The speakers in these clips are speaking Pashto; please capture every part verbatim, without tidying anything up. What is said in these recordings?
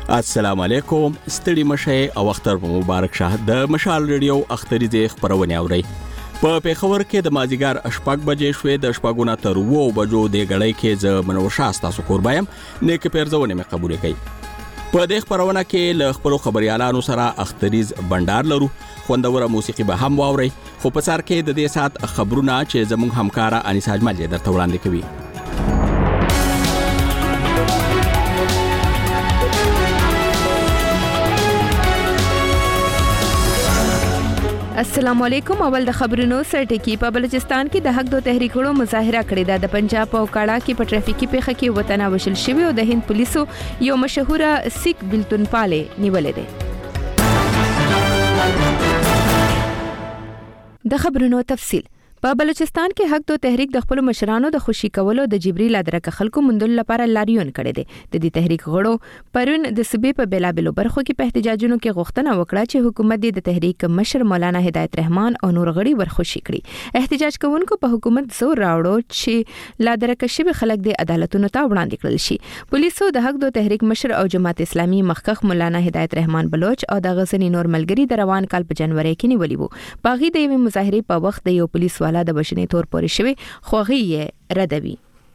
السلام علیکم، ستړي مشه او اختر مبارک شه. د مشال ریډیو اختري د خبرونه اوري. په پیښور کې د مازیګر اشپاک بجې شوې د شپاګونه تر وو بجو د غړۍ کې ز منوشا تاسو قربایم نیک پیرزونه مې قبول کړي. په دې خبرونه کې ل خبرو خبريالانو سره اختریز بندر لرو. خوندوره موسیقي به هم واوري. خو په سر کې د دې سات خبرونه چې زموږ همکارا انیساج ماجه درته وړاندې کوي. السلام علیکم. اول د خبرونو سرټکی. په بلوچستان کې د حق دو تحریکونو مظاهره کړې ده. د پنجاب او کاړه کې په ټریفیکي پیښه کې وطن وشل شوی او د هند پولیسو یو مشهوره سیک بلتون پاله نیولې ده. د خبرونو تفصیل. په بلوچستان کې حق دو تحریک د خپل مشرانو د خوشي کولو د جبري لادرکه خلکو مندل لپاره لاریون کړي دي. د دې تحریک غړو پرون د صوبې په بلابلو برخو کې په احتجاجونو کې غوښتنه وکړه چې حکومت د تحریک مشر مولانا هدایت رحمان او نور غړي ورخوشي کړي. احتجاج کوونکو په حکومت زور راوړو چې لادرکه شوی خلک د عدالتونو ته وړاندې کړل شي. پولیسو د حق دو تحریک مشر او جماعت اسلامي مخکخ مولانا هدایت رحمان بلوچ او د غزنی نور ملګری د روان کال په جنوري کې نیولې وو. باغی د یوې مظاهرې په وخت د یو پولیس والا د بشنې تور پورې شوی خوغي یې ردوي.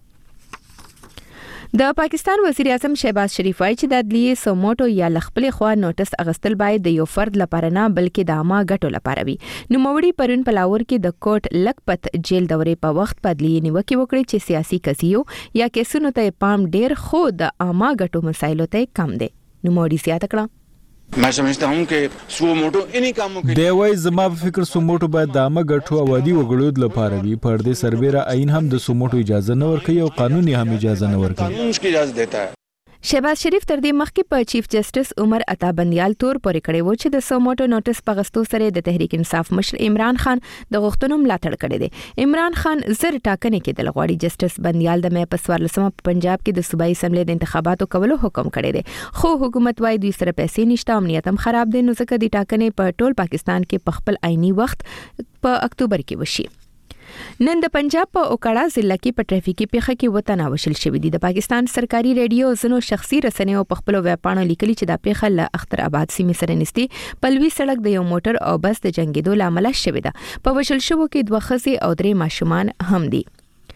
د پاکستان وزیر اعظم شهباز شریف وايي چې د عدلیې سوموټو یا لخپل خوا نوټس اغستل باید د یو فرد لپاره نه بلکې د عامه ګټو لپاره وي. نو موړي پرون په لاور کې د کوټ لکپت جیل دورې په وخت په عدلیې نیوکه وکړي چې سیاسي قضیو یا کیسونو ته پام ډیر خو د عامه ګټو مسایلو ته کم دی. نو موړي زیاته کړه. मैं समझता हूं कि سوموټو اني کامو کې دی وای زما په فکر سوموټو باید د عامه ګټو او عادي وګړو لپاره وي. پر دې سربېره عین هم د سوموټو اجازه نه ورکوي او قانوني هم اجازه نه ورکوي. قانون کی اجازه دیتا ہے. شهباز شریف تر دې مخکې په چیف جسټس عمر عطا بندیال تور پورې کړی و چې د سوموټو نوټس په غستو سره د تحریک انصاف مشر عمران خان د غوښتنو ملاتړ کړی دی. عمران خان زر ټاکنې کې د لغواړي جسټس بندیال د مې په سوارلسمه په پنجاب کې د صوبایي اسمبلی د انتخاباتو کولو حکم کړی دی. خو حکومت وايي دوی سره پیسې نشته، امنیت هم خراب دی، نو ځکه د ټاکنې په ټول پاکستان کې په خپل عیني وخت په اکتوبر کې وشي. نن د پنجاب په اوکاړه ضلع کې په ټریفیکي پیښه کې وطن وشل شوی دی. د پاکستان سرکاري ریډیو زنو شخصي رسنیو په خپل ویبپاڼو لیکلي چې د پیښه له اختر آباد سیمې سره نږدې په لوی سړک د یو موټر او بس د جنگیدو لامل شوی ده. په وشل شوو کې دوه ښځې او درې ماشومان هم دي.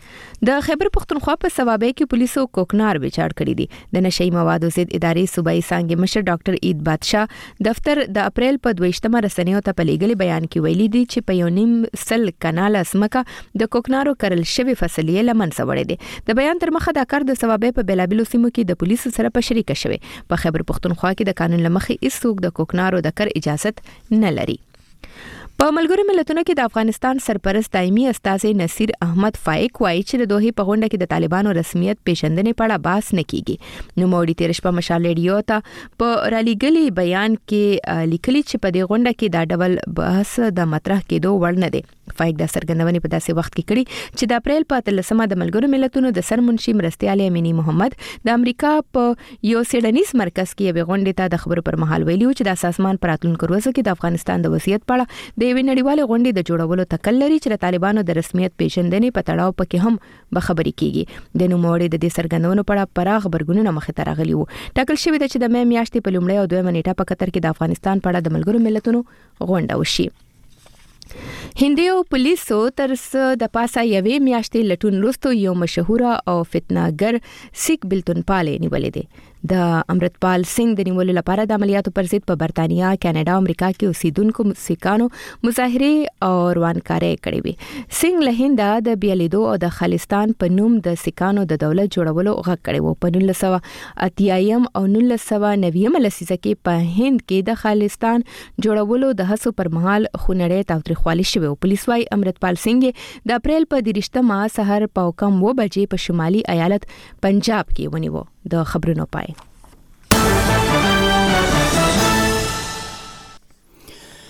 د خیبر پختونخوا په ثوابې کې پولیسو کوکنار وچاړ کړی دي. د نشئی موادو ضد ادارې صوبایي څانګې مشر ډاکټر عید بادشاه دفتر د اپریل په دویشتمه رسنیو ته په لیږلي بیان کې ویلي دي چې په یو نیم سل کانال اسمکه د کوکنارو کرل شوی فصلیه لمنځه وړي دي. د بیان تر مخه د کار د ثوابې په بلابلو سیمو کې د پولیسو سره په شریکه شوی. په خیبر پختونخوا کې د قانون لمخې هیڅوک د کوکنارو د کر اجازت نه لري. په ملګرو ملتونو کې د افغانستان سرپرست دایمي استاذ نصیر احمد فائق وايي چې د دوه په غونډه کې د طالبانو رسمیت پیژندنې په اړه بحث نه کیږي. نو موړي تیر شپه مشال ریډیو ته په رالیګلي بیان کې لیکلي چې په دې غونډه کې دا ډول بحث د مطرح کېدو وړ نه دی. فائق د سرګندونې په داسې وخت کې کړي چې د اپریل په اتلسمه د ملګرو ملتونو د سرمنشي مرستيال امینی محمد د امریکا په یو سیډنیز مرکز کې یو غونډه ته د خبرو پر مهال ویلي چې د اساسمان پراتلونکو ورځو کې د افغانستان د وضعیت په اړه د یوې نړیوالې غونډې د جوړولو تکل لري چې د طالبانو د رسمیت پیژندنې په تړاو پکې هم به خبرې کیږي. د نوموړي د دې سرګندونو په اړه پراخ خبرګونونه مخې ته راغلي وو. ټاکل شوی دی چې د مې میاشتې په لومړۍ او دویمه نیټه په قطر کې د افغانستان په اړه د ملګرو ملتونو غونډه وشي. هندیو پولیسو تر څو د پاسه یوې میاشتې لټون وروسته یو مشهوره او فتنهګر سیک بلتون پاله نیولې دی. د امرتپال سنگ د نیولو لپاره د عملیاتو پر ضد په برتانیا، کینیډا او امریکا کې اوسیدونکو سیکانو مظاهره او روانکاري کړې وي. سنگ له هنده د بیالیدو او د خالستان په نوم د سیکانو د دولت جوړولو غږ کړی وو. په نولس سوه اتیایم او نولس سوه نویم لسیزه کې په هند کې د خالستان جوړولو د هڅو پر مهال خونړی تاوتریخوالي شوی. پولیس وايي امرتپال سنگ د اپریل په دیرشتمه سحر په کم و بجې په شمالي ایالت پنجاب کې ونیو. د خبرونو پای.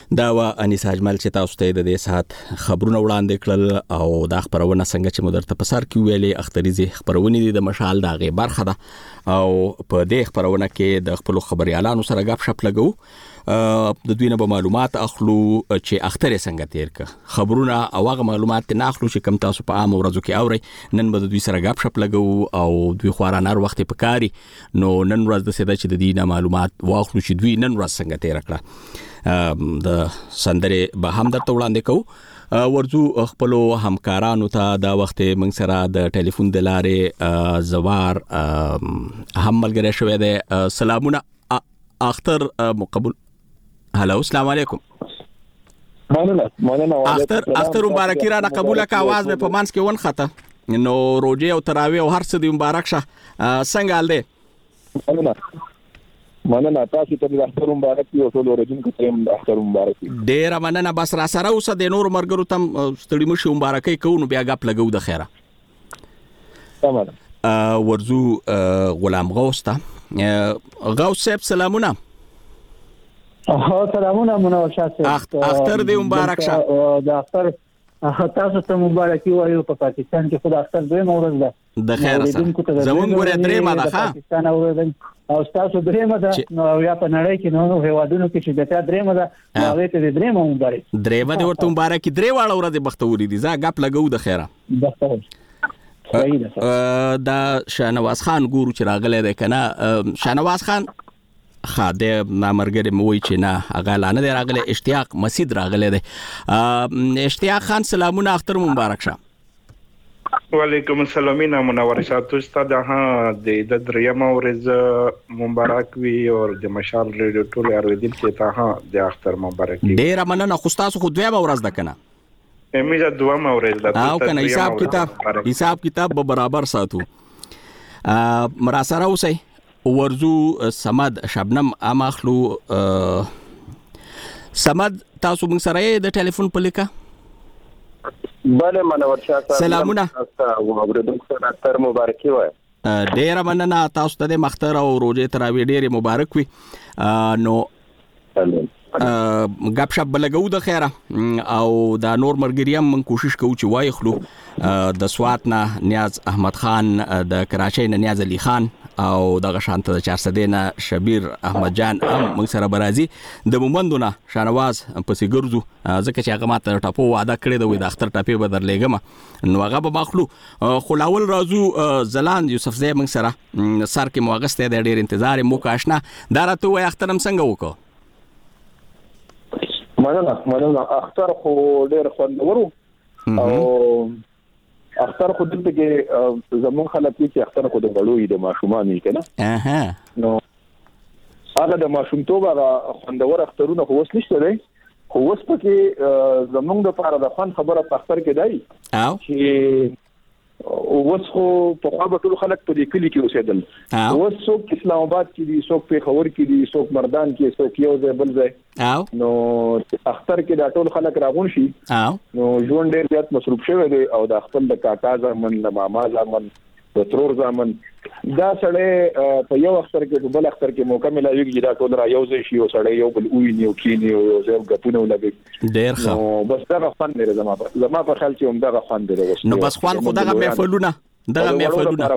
دا و انیسا اجمل چې تاسو ته د دې ساعت خبرونه وړاندې کړل او دا خبرونه څنګه چې مدرته په سر کې ویلې اختریزي خبرونه دي د مشال دا غي برخه ده او په دې خبرونه کې د خپل خبريالانو سره غاب شپ لګو د دوی نه به معلومات اخلو چې اختر څنګه تیر ک خبرونه او هغه معلومات نه اخلو چې کم تاسو په عام ورځو کې اوري نن به د دوی سره غاب شپ لګو او دوی خوارانار وخت په کاری نو نن ورځ د سده چې د دې نه معلومات واخلو چې دوی نن ورځ څنګه تیر کړه د سندره به هم درته وړاندې کوو ورځو خپل همکارانو ته دا وخت موږ سره د ټلیفون د لارې زوار هم ملګری شوی دی سلامونه اختر مقبول هلو السلام علیکم مننه مننه اختر اختر مبارکي را قبول کا आवाज مې په مانس کې ون خطه نو روزه او تراویح او هر څه دی مبارک شه څنګه حال دی مننه مننه تاسو ته د اختر مبارک او ټول ورځونکو ته د اختر مبارک ډیر مننه بس را سره اوسه د نور مرګرو تم ستړي مشي مبارکي کوو نو بیا غپ لګو د خیره تمام ورزو غلام غوث ته غوث صاحب سلامونه ها سلامونه منور شاه اختر دې مبارک شه د اختر تاسو ته مبارکي وایو په پاکستان کې خدای اختر دوی مورز ده د خیر سره زمون ګورې درې ما ده پاکستان اورل او تاسو درې ما ده نو یا په نړۍ کې نو هوادونو کې چې د تا درې ما ده هغه ته درې ما مبارک درې ما ده ورته مبارکي درې واړه ورځې بختوري دي زه غپ لګو د خیره بختور دا شاهنواز خان ګورو چې راغلی دی کنه شاهنواز خان خاده مامرګری موي چې نه هغه لانه دی راغلی اشتیاق مسجد راغلی دی اشتیاق خان سلامونه اختر مبارک شه وعلیکم السلام منور شاه تاسو ته ها د دریم ورځ مبارک وي او د مشال ریډیو ټول ارویدل کې ته ها د اختر مبارک ډیر مننه خو تاسو خو دوه ورځ ده کنه امیجا دوه ورځ ده او کنه حساب کتاب حساب کتاب به برابر ساتو مرا سره اوسئ ورزو سمد شبنم اماخلو سمد تاسو موږ سره د ټلیفون په لیکه بله منور شاه سلامونه او اوریدونکو ته اختر مبارکي وای ډیر مننه تاسو ته د مختر او روزه تراوی ډیر مبارک وي نو غپ شپ بلګو د خیره او دا نور مرګریم من کوشش کوو چې وای خلو د سوات نه نیاز احمد خان د کراچۍ نه نیاز علي خان او د غشانت د چار سده نه شبیر احمد جان هم موږ سره برازي د مومندونه شانواز پسې ګرځو ځکه چې هغه ماته ټاپو وعده کړی دی د اختر ټاپې به درلېګم نو هغه به ماخلو خلاول راځو زلان یوسف زې موږ سره سر کې موغسته د ډیر انتظار مو کاشنا دا راته وای اخترم څنګه وکړو مننه مننه اختر خو ډیر خوندور او اختر خو دلته کې زمون خلک چې اختر خو د غړوي د ماشومان یې کنه اها نو هغه د ماشومتوب هغه خوندور اخترونه خو وس نشته دی خو وس پکې زمون د لپاره د فن خبره په اختر کې دی او چې وس خو په خوا ټول خلک په دې کلی کې اوسېدل وس څوک اسلام آباد کې دي څوک په خور کې دي څوک مردان کې څوک یو ځای بل ځای او نو اختر کې دا ټول خلک راغون شي او نو ژوند ډېر زیات مصروف شوی دی او د خپل د کاکا ځامن د ماما ځامن د ترور ځامن دا سړی په یو اختر کې په بل اختر کې موقع ملایږي دا ټول را یو ځای شي او سړی یو بل ویني او کینی او یو ځای غپونه ولګي ډېر ښه نو بس دا خوان دی زما په زما په خیال چې هم دا خوان دی نو بس خوان خو دغه محفلونه دغه محفلونه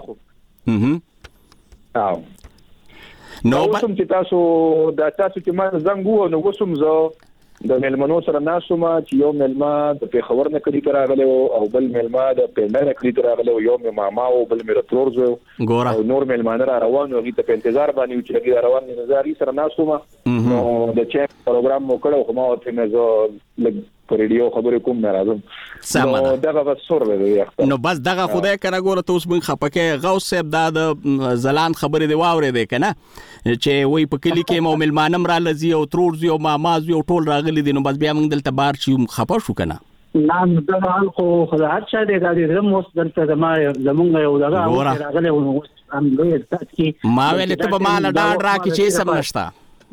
اها او نو کوم چې تاسو دا تاسو چې ما زنګ وو نو وسوم زه د ملمنو سره ناسومه چې یو ملما د پیښور نه کلی تر راغله او بل ملما د پندر کلی تر راغله یو ماما او بل میر ترور زو ګوره او نور ملمانه را روان او ته په انتظار باندې چې لګي روان دي نظر سره ناسومه نو د چیک پروګرام مو کړو خو ما ته مې زه لګ په ریډیو خبرې کوم نه راځم نو دغه وسور دی نو بس دغه خدای کنه ګوره ته اوس من خپکه غوث صاحب دا د زلان خبرې دی واورې دی کنه چې وای په کلی کې مو ملمانم را لزی او ترور زی او ماماز یو ټول راغلي دي نو بس بیا موږ دلته بار شي خپه شو کنه نام دغه خو خدای څه دی دا دې زموږ دلته زما زمونږ یو دغه راغلی او هم دوی تاسو ما ویل ته به مال ډاډ را کې چې سم نشتا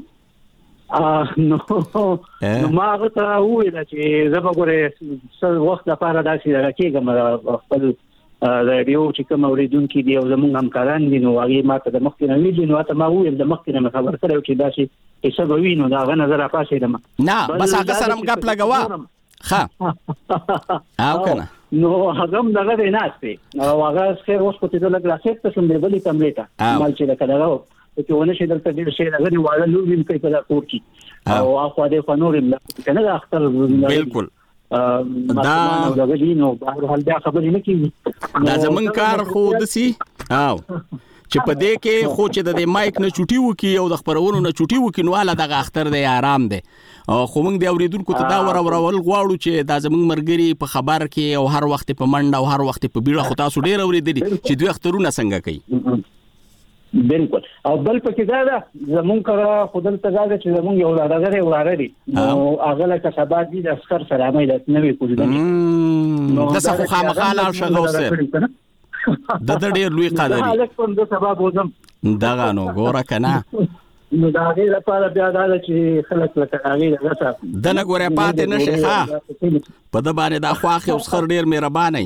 ا نو نو ما غته ویل چې زه به ګوره څو وخت لپاره داسې راکېږم خپل رادیو چې کوم اوریدونکو دی او زموږ همکاران دي نو هغه ماته د مخکې نه ویلي نو ته ما وویل د مخکې نه خبر کړو چې دا شي څه به وینو دا غو نظر پاسې دم نه بس هغه سره غپ لګوا ها او کنه نو هغه دغه دی ناشته او هغه خیر اوس په دې لګ راسته ته سم دی بلی کملیټه مال چې کړهو چې ونه شي دلته ډیر شي دغه واړه لور وین کوي په کور کې او اخو دې فنور کنه د اختر بالکل دا دغه دی نو بهر حال دا خبرې نه کیږي دا زمون کار خو دسی او چې په دې کې خو چې د مایک نه چوټي وکي او د خبرونو نه چوټي وکي نو اله دغه اختر دی آرام دی خو موږ د اوریدونکو ته دا ور ورول غواړو چې دا زمون مرګري په خبر کې او هر وخت په منډه او هر وخت په بیړه خو تاسو ډیر اوریدلی چې دوی اخترونه څنګه کوي بالکل او بل پکې دا ده زمون کرا خودل ته دا چې زمون یو راغره وراره نو هغه له کسبات دي د اسکر سره مې د نوې کوجده نو د څه خامخاله شغوسه د د ډیر لوی قدرې هغه کوم د سبب وزم دغه نو ګوره کنه نو دا غي لپاره بیا دا چې خلک لکه هغه غته د نه ګوره پاتې نشي ښا په د باندې دا خواخ او سخر ډیر مهربانه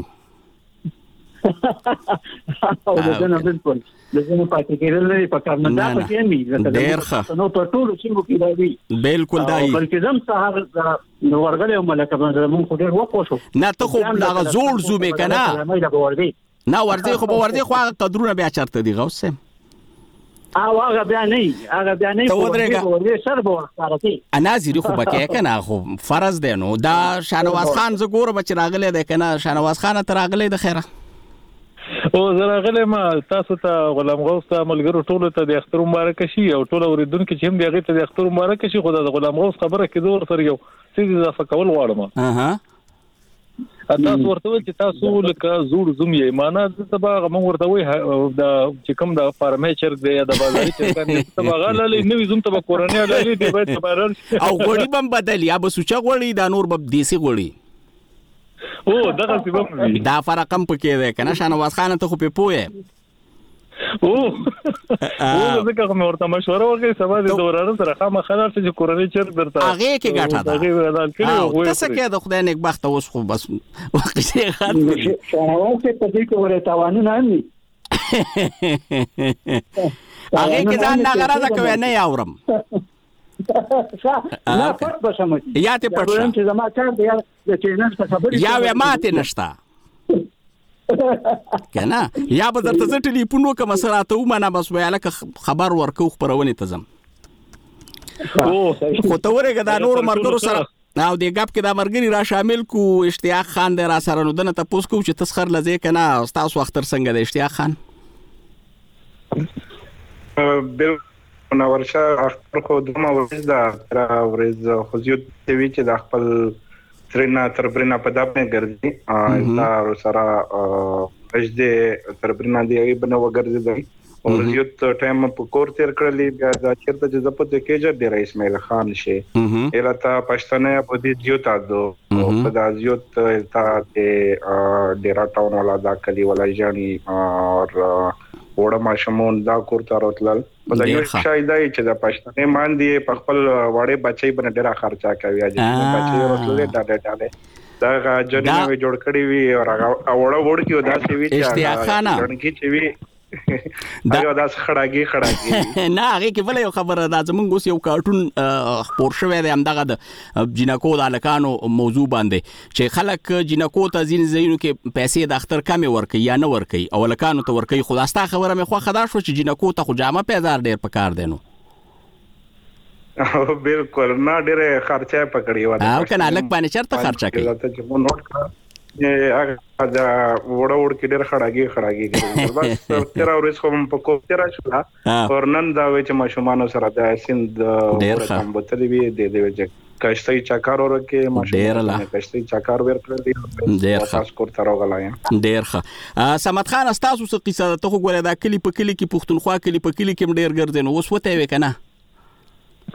او دا نه بالکل لږه پاتې کېدل نه پکار نه دا پکې می ډیر ښه نو په ټولو چې کې دا وی بالکل دا بلکې زم سهار نو ورغله او ملک باندې مونږ خو ډیر وکوشو نه ته خو دا زوړ زومه کنه نه ورځي خو به ورځي خو قدرونه بیا چرته دی غوسه او هغه بیا نه هغه بیا نه ورځي سر به ورسره انا زیری خو بکې کنه خو فرض دی نو دا شانواز خان زګور بچ راغله دی کنه شانواز خان تر راغله د خیره او زراغله ما تاسو ته غلام غوث ته ملګرو ټولو ته د اختر مبارک شي او ټول اوریدونکو چې هم دغه ته د اختر مبارک شي خو د غلام غوث خبره کې زور سره یو څه اضافه کول غواړم اها تاسو ورته چې تاسو لکه زوړ زوم یې معنا د تبا غو ورته وي د چې کوم د فارمیچر دی د بازاري چې تبا غاله نوې زوم تبا کورنۍ لري دی به تبارل او غوړي بم بدل یا به سوچا غوړي د نور بب دیسي غوړي او دغه سبب دا فرق هم پکې ده کنه شانواز خان ته خو په پوهه او او زه کوم ورته مشوره وکړم سبا د دورانو سره خامہ خلل چې کورنۍ چر درته هغه کې ګټه ده هغه تاسو کې د خدای نیک بخت اوس خو بس وخت یې خاط شانواز په دې کې ورته توانونه نه ني هغه کې ځان نه غراځه کوي نه یاورم نه پټ بشم یا ته پټ چې زما کار دی د چینل څخه خبرې یا و ماته نشتا کنه یا به درته ز ټلیفون وکم سره ته ومنه بس ویاله خبر ورکو خبرونه ته زم او خو ته ورګه دا نور مرګرو سره او دې غاب کې دا مرګري را شامل کو اشتیاق خان دې را سره نو دنه تاسو کو چې تسخر لځه کنه تاسو اختر څنګه د اشتیاق خان بل نو ورشه اختر خو دمه ورځ دا تر ورځ خو یو تی وی چې د خپل ترنا تربرینا په دابه ګرځي دا سره اجده تربرینا دی بنو ګرځي او یو ټایم په کور تیر کړلی بیا دا چیرته چې زپته کېجر دی رئیس اسماعیل خان شي الهتا پښتنه په دې دیو تا دو په دا دیو تا د ډیرا ټاون ولا دا کلی ولا ځاني او وړه ماشمون دا کور ته راتلل په دا یو شای دی چې د پښتنه مان دی په خپل وړه بچي باندې ډیره خرچا کوي چې بچي راتلل دا ډاډه دا جنې جوړ کړی وی او وړه وړ کیو دا سی وی اشتیاق خان ځنګي چې وی دا یو داس خړاګي خړاګي نه هغه کې بل یو خبره ده زمونږ اوس یو کارټون خبر شوی دی همدغه د جنکو د الکانو موضوع باندې چې خلک جنکو ته ځین زینو کې پیسې د اختر کمې ورکي یا نه ورکي او الکانو ته ورکي خلاصتا خبره مې خو خدا شو چې جنکو ته خو جامه پیزار ډیر پکار دی نو بالکل نه ډیره خرچه پکړی و او کنه الک باندې چرته خرچه کوي ته مو نوٹ کړه هغه دا وړه وړ کې ډېر خړاګي خړاګي کوي بس تر اورس کوم په کو تر شو ورنن دا و چې ماشومان سره د سند ورته بوتلې وی د دې چې کښتۍ چاکار ورکه ماشومان کښتۍ چاکار ورکړل ډېر خاص کور تر وغلایم ډېر ښه سمت خان استاسو څه قصه ته خو ګوره دا کلی په کلی کې پښتونخوا کلی په کلی کې ډېر ګرځي نو اوس وته وې کنه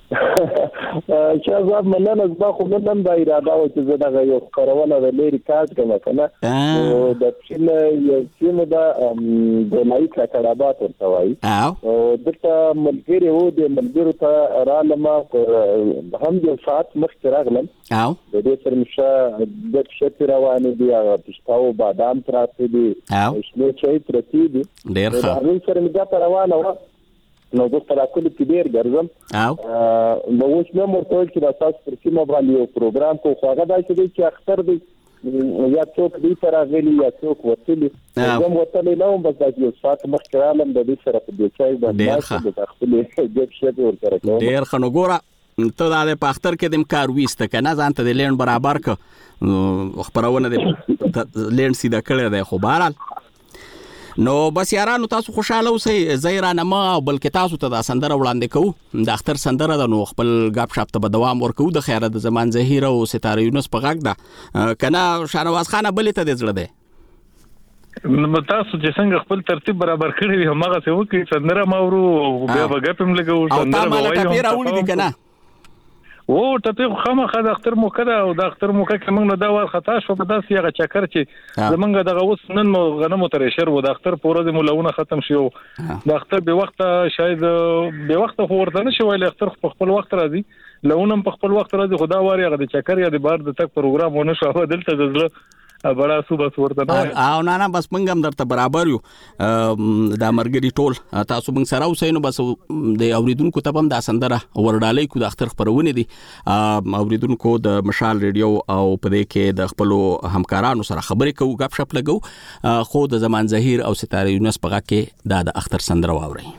چې زه مننه زما خو نن دا اراده و چې زه دا یو کارونه د لری کاټ کوم کنه او د چین یو چین دا د لایک کړهبات ورته وایي او دغه ملګری وو د ملګرو ته رالما هم یو ساعت مخکې راغلم او د دې سره مشه د شتي روانې دي هغه پښتاو بادام تراتې دي او شنو چای تراتې دي ډېر ښه هغه سره موږ روانه و نو د تراکل کې ډیر ګرځم او نو اوس نو مرته چې د تاسو پر سیمه باندې یو پروګرام کو خواغه دا چې اختر دی یا څوک دی تر غلی یا څوک وتلی زم وتلی نو بس دا یو سات مخکرالم د دې سره په دې ځای باندې د خپل جګ شته ورته کوم ډیر خنو ګوره ته د پختر کې د کار وېست کنه ځان ته د لین برابر ک خبرونه د لین سیده کړی دی خو بهرال نو بس یارانو تاسو خوشاله اوسئ زیرانه ما بلکې تاسو ته د سندره وړاندې کوو د اختر سندره د نو خپل غاب شاپ ته دوام ورکو د خیره د زمان زهیر او ستاره یونس په غږ ده کنه شاهنواز خان بلې ته د زړه ده نو تاسو چې څنګه خپل ترتیب برابر کړی وي همغه څه وکړي سندره مورو بیا بغپم لګو سندره وایو او تا مله ټپی راوړي دي کنه او ټپی خامخا د اختر موقع ده او د اختر موقع کې موږ نه دا ور خطا شو په داسې هغه چکر چې زمونږ دغه اوس نن مو غنمو ترې شر و د اختر پورې د مولونه ختم شو د اختر به وخت شاید به وخت خو ورته نشي ویل اختر په خپل وخت راځي لونم په خپل وخت راځي خدا واري هغه د چکر یا د بار د تک پروګرام ونه شو دلته د زړه بڑا صوبه ورته نه او نه نه بس موږ هم درته برابر یو دا مرګري ټول تاسو موږ سره اوسئ نو بس د اوریدونکو ته هم دا سندره ورډالې کو د اختر خبرونه دي اوریدونکو د مشال ریډیو او په دې کې د خپل همکارانو سره خبرې کوو غپ شپ لګو خو د زمان زهیر او ستاره یونس په غږ کې دا د اختر سندره واوري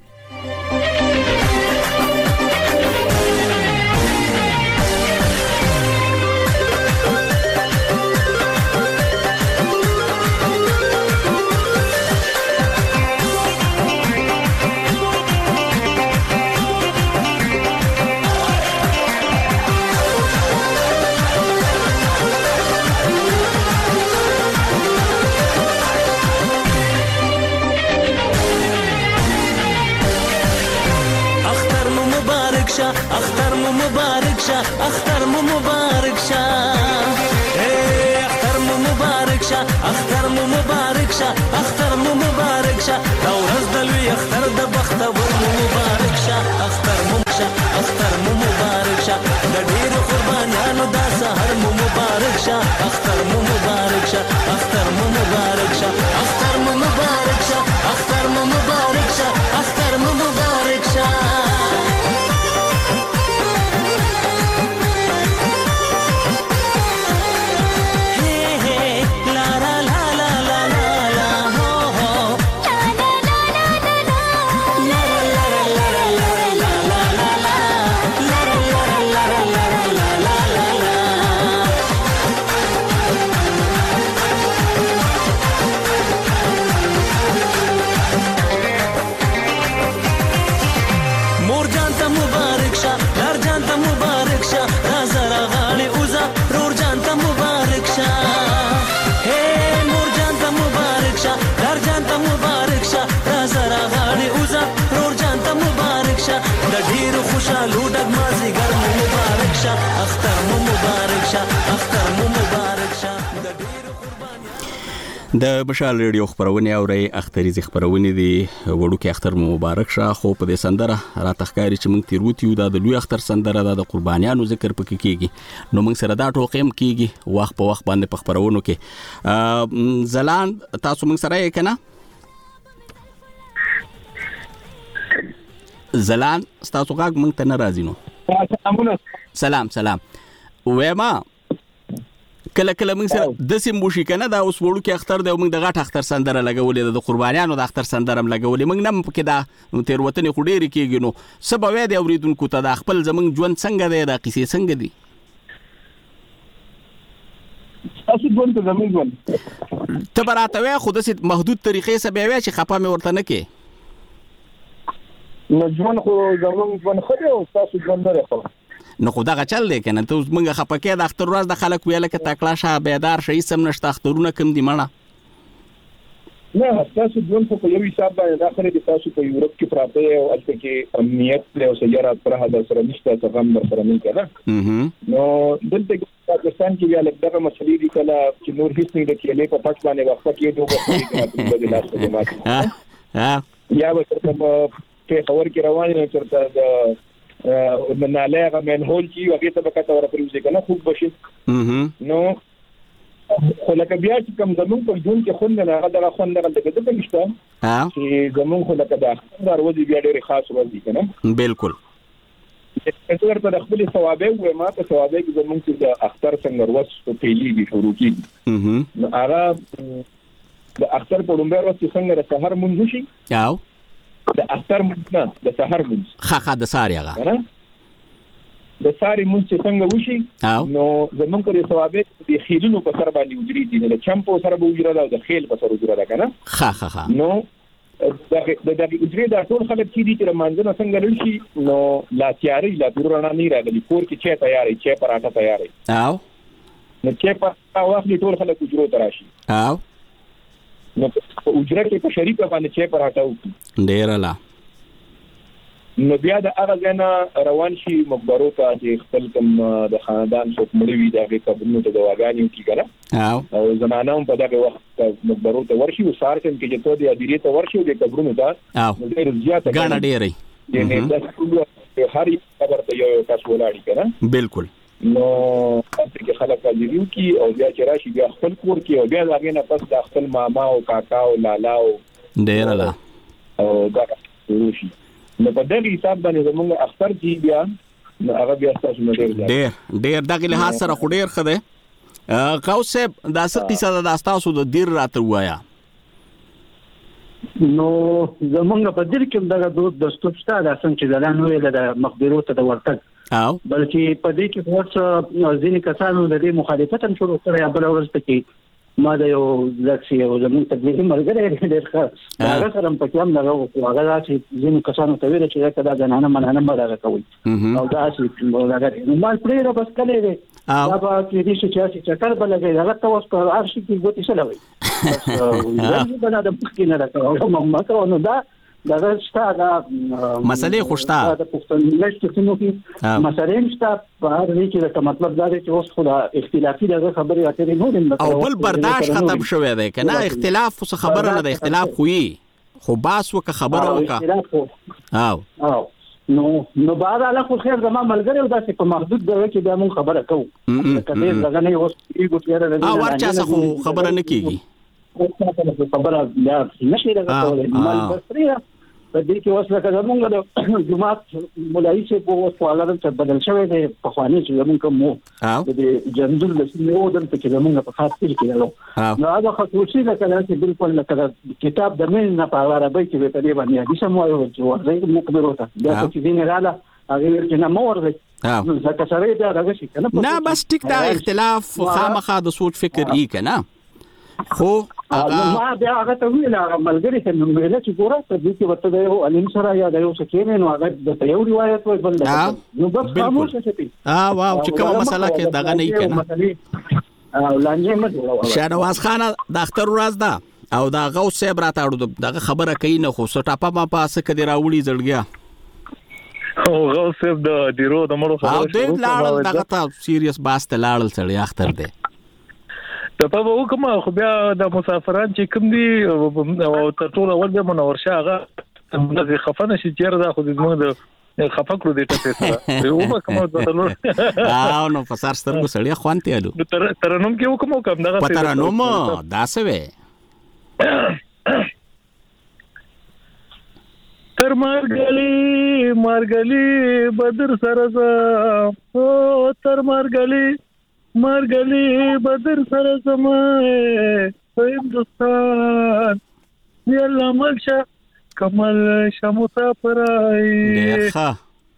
اختر مو مبارک شه اختر مو مبارک شه اے اختر مو مبارک شه اختر مو مبارک شه اختر مو مبارک شه دا ورځ د لوی اختر د بختور مو مبارک شه اختر مو شه اختر مو مبارک شه د ډیر قربانانو دا سحر مو مبارک شه اختر مو مبارک شه اختر مو مبارک شه اختر مو مبارک شه اختر مو مبارک شه اختر مو مبارک شه خوشالو ډک مازی ګر مو مبارک شه اختر مو مبارک شه اختر مو مبارک شه د ډیر قرباني د مشال ریډیو خبرونه اوري اختریزي خبرونه دي وړوکی اختر مو مبارک شه خو په دې سندره را تخکاری چې موږ تیروتیو د لوی اختر سندره د قربانیانو ذکر پکې کیږي نو موږ سره دا ټوقیم کیږي وخت په وخت باندې په خبرونو کې زلان تاسو موږ سره یې کنه زلان ستاسو غاګ مونږ ته ناراضی نو سلام سلام وېما کله کله مونږ سره د سیم بوشي کنه دا اوس وړو کې اختر دی مونږ د غټ اختر سندره لګولې د قربانیانو د اختر سندره لګولې مونږ نم پکې دا تیر وطن خو ډېری کېږي نو سبا وې د اوریدونکو ته د خپل زمنګ ژوند څنګه دی د قصې څنګه دی تاسو ژوند ته زمنګ ژوند ته براته وې خو د محدود طریقې سره به وې چې خپه مې ورته نه کې نو ژوند خو زموږ ژوند خو دی او تاسو ژوند نه خو نو خو دا چل دی کنه ته موږ خپکه د اختر ورځ د خلک ویل کې تکلا شه بیدار شي سم نشته اخترونه کم دي مړه نه تاسو دوی په یو حساب باندې داخله دي تاسو په یورپ کې پراته او البته کې امنیت او سیارات پر هدا سره نشته څنګه هم در سره نه کړه نو دلته پاکستان کې بیا لږه مسلې دي کله چې نور هیڅ نه کې له په پټ باندې وخت کې دوه وخت کې د لاس په ماته یا به په خبر کې روان نه چرته د د ناله غمن هول چې هغه ته بکته ور پروزي کنه خوب بشي نو خو لکه بیا چې کوم زمون په ژوند کې خوند نه هغه دغه خوند دغه دغه څه نشته چې زمون خو لکه دا ورځي بیا ډېر خاص ورځي کنه بالکل څنګه ته د خپل ثوابه و ما ته ثوابه کې زمون چې د اختر څنګه ورځ په پیلي دي شروع کیږي نو هغه د اختر په لومړی ورځ څنګه د سحر مونږ شي یاو د اختر مونږ نه د سحر مونږ خا خا د ساري هغه د ساري مونږ چې څنګه وشي نو زمونږ په ثوابه د خیلونو په سر باندې وجري دي د چمپو سره به وجره دا د خیل په سر وجره دا کنه خا خا خا نو د د وجري دا ټول خلک چې دي چې مانځنه څنګه لشي نو لا تیاری لا پرونه نه راغلي کور کې چې تیاری چې پراټه تیاری او نو چې په واخلي ټول خلک وجرو تراشي او نو وجره کې په شریکه باندې چې پراټه وکړي ډیر لا نو بیا د هغه ځای روان شي مقبرو ته چې خپل کوم د خاندان څوک مړ وي دغه قبرونو ته دواګانې وکړي او زمانه هم په دغه وخت مقبرو ته ورشي او سار کې چې ته د ادیرې ته ورشي د قبرونو ته ډېر زیات غاڼه ډېرې یعنی د ټول هر خبر ته یو تاسو ولاړی کنه بالکل نو چې خلک راځي کی او بیا چې راشي بیا خپل کور کې او بیا هغه نه پس د خپل ماما او کاکا او لالا او ډېر لا او دا ورشي نو په دغه حساب باندې زموږ اختر جی بیا هغه بیا تاسو نه ډیر ډیر ډیر دغه له سره خو ډیر خده قوس صاحب دا څه قصه ده تاسو د دیر راته وایا نو زموږ په دیر کې دغه دوه د ستوپستا د څنګه چې دلانو ویل د مخبرو ته د ورتګ او بلکې په دې کې ورڅ ځینې کسانو د دې مخالفت هم شروع کړی بل ورځ کې ما د یو ځکه یو زمون تدریجي مرګره ډېر ښه هغه سره په کوم نه راغو هغه چې ځینې کسانو ته ویل چې دا د نه مننه مړه کوي او دا چې هغه نو ما پرې را بس کړی دی دا به چې دې چې چکر بلګي هغه تاسو په ارشي کې ګوتې سلوي بس دا د پخې نه راکاو ما ته نو دا دا شته دا مسلې خوشتا د پښتون لښتونو کې مسلې نشته په هر ځای کې دا مطلب دا دی چې اوس خو اختلافي دغه خبرې اترې نو او بل برداشت ختم شوی دی کنه اختلاف څه خبره نه ده اختلاف خوې خو باس وک خبره وکا او او نو نو بعد الله خو خیر زما ملګری او داسې په محدود ډول کې بیا مون خبره کوو کله دغه نه اوس یو ګټیره راځي او ورچا څه خبره نه کیږي خبره بیا نشي راغلی مال بسریا په دې کې اوس لکه زمونږ د جماعت مولایي چې په اوس په اړه څه بدل شوی دی په خواني چې زمونږ مو د جندل د سیمو دل په کې زمونږ په خاص کې کېدلو نو هغه خصوصي لکه چې بالکل لکه کتاب د مين نه په عربی کې په دې باندې حدیث مو یو چې ورته مقبره وته دا چې دین رااله هغه چې نه مور دی نو ځکه سره دا راغی کنه نه بس ټیک دا اختلاف خامخا د سوچ فکر ای کنه خو ما بیا هغه ته ویل هغه ملګری ته نو ویل چې ګوره ته دې کې وته یو علم سره یا د یو څه کې نو هغه د یو روایت وای بل نو بس خاموش شي اه واو چې کومه مسله کې دغه نه کنه او لانجه مده شهنواز خان د اختر ورځ ده او دا غوث صاحب راته دغه خبره کوي نه خو سټاپا ما پاسه کدي راوړي زړګیا او غوث صاحب د ډیرو د مړو خبره او دې لاړ دغه ته سیریس باس ته لاړل سړی اختر دی ته په وکم خو بیا د مسافران چې کوم دي او تر ټول اول به منور شه هغه د خفنه شي چیرې دا خو د د خفکلو د ټپه سره یو به کوم بدلو او نو فسار سترګو سړی خوانته الو تر ترنوم کې وکم کوم دغه پترنوم داسه وې تر مارګلی مارګلی بدر سره او تر مارګلی مارګلی بدر سره زمای په هندستان یلا ملشه کمل شموتا پرای ډېرخه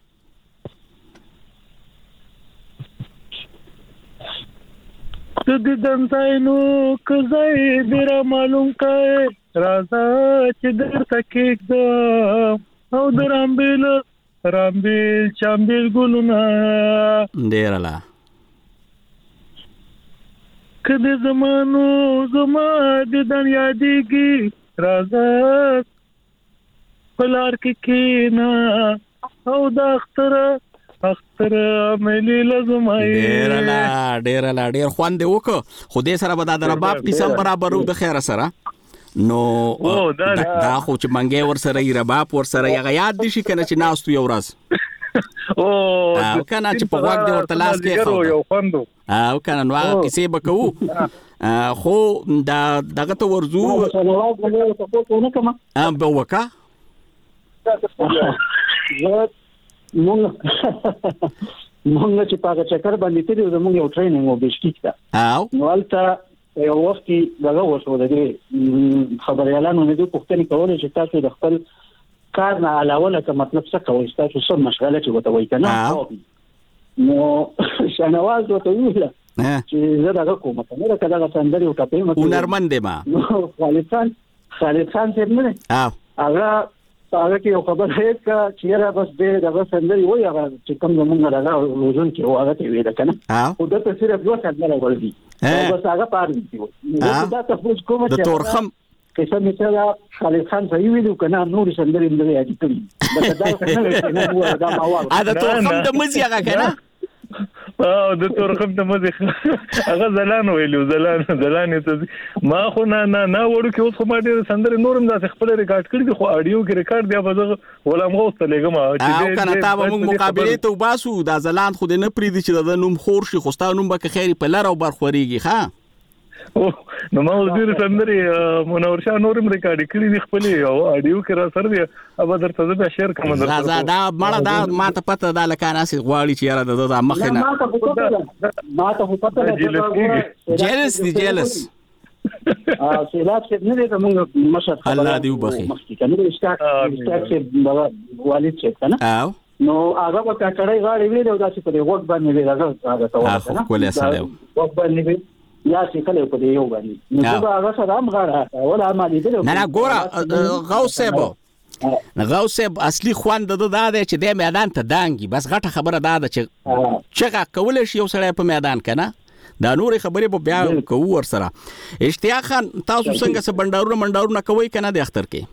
د دې دنځاینو کزای ډیر معلوم کای رازا چې درته کېږم او درامبل رامبل چامبل ګلونه ډېر لا کده زمانو زما د دنیا دیږي راځه پلار کې کینا او د اختر اختر ملي لازمای ډیر لا ډیر لا ډیر خوان دی وک خو دې سره به دا د رباب قسم برابر د خیر سره نو دا خو چې منګي ور سره ای رباب ور سره یغ یاد دي شي کنه چې ناستو یو راز او کنه چې په وخت د ورته لاس کې خو یو خوندو او کنه نو هغه کیسې بکو خو دا دغه ته ورزو ام به وکا مونږ مونږ چې پاګه چکر باندې تیری زموږ یو ټریننګ و بشکیک ته او نو البته یو وخت دغه وشو د خبري اعلان نه د پښتني کولای چې تاسو د خپل کار نه علاوه لکه مطلب څه کوي تاسو څه مشغله چې وته وای کنه نو شنواز وته ویل چې زه دغه کومه نه دا کله څنګه یو ټاپې مته هنرمند ما نو خالد خان خالد خان څه نه او هغه هغه کې یو خبر هیڅ کا چې را بس دې دغه سندري وای هغه چې کوم زمونږ راغله روزون کې هغه ته ویل کنه او د ته صرف یو څه نه ورغلی بس هغه پاره دی دا تاسو کوم چې د تورخم کیسه مثلا خالد خان صحیح ویلو کنه نور سندري نه یادی کړی دا دا څنګه نه هو دا ماوال ا د تورخم د مزي هغه کنه او د تورخم د مزي هغه زلان ویلو زلان زلان ته ما خو نه نه نه وړو کې اوس خو ما ډېر سندري نورم دا خپل ریکارډ کړی خو اډیو کې ریکارډ دی په غلام غوث ته لګم او کنه تا به موږ مقابله ته وباسو دا زلان خو نه پریدي چې د نوم خور شي خو ستا نوم به خیر په لار او برخوريږي ښا نو ما وزیر سندري منور شاه نورم ریکارډ کړی دی خپل او اډیو کې را سره دی اب درته زه به شیر کوم درته دا دا مړه دا ما ته پته دا لکه ناسي غواړي چې یاره د مخ نه ما ته پته جیلس دی جیلس ا سیلاب څه نه دی موږ مشهد الله دی وبخي کنه اسټاک اسټاک څه والد څه کنه او نو هغه په کټړې غاړي ویل او دا چې په وخت باندې ویل هغه ته هغه کولای سره وخت باندې یا چې کله په دې یو باندې نو دا هغه سره هم غاړه ولا عملي دی نه نه ګوره غوسه غوسه اصلي خوان د دا دی چې د میدان ته دانګي بس غټه خبره دا ده چې چې کول شي یو سړی په میدان کنه دا نورې خبرې په بیا کوو ور سره اشتیاق خان تاسو څنګه څه بندارونه منډارونه کوي کنه د اختر کې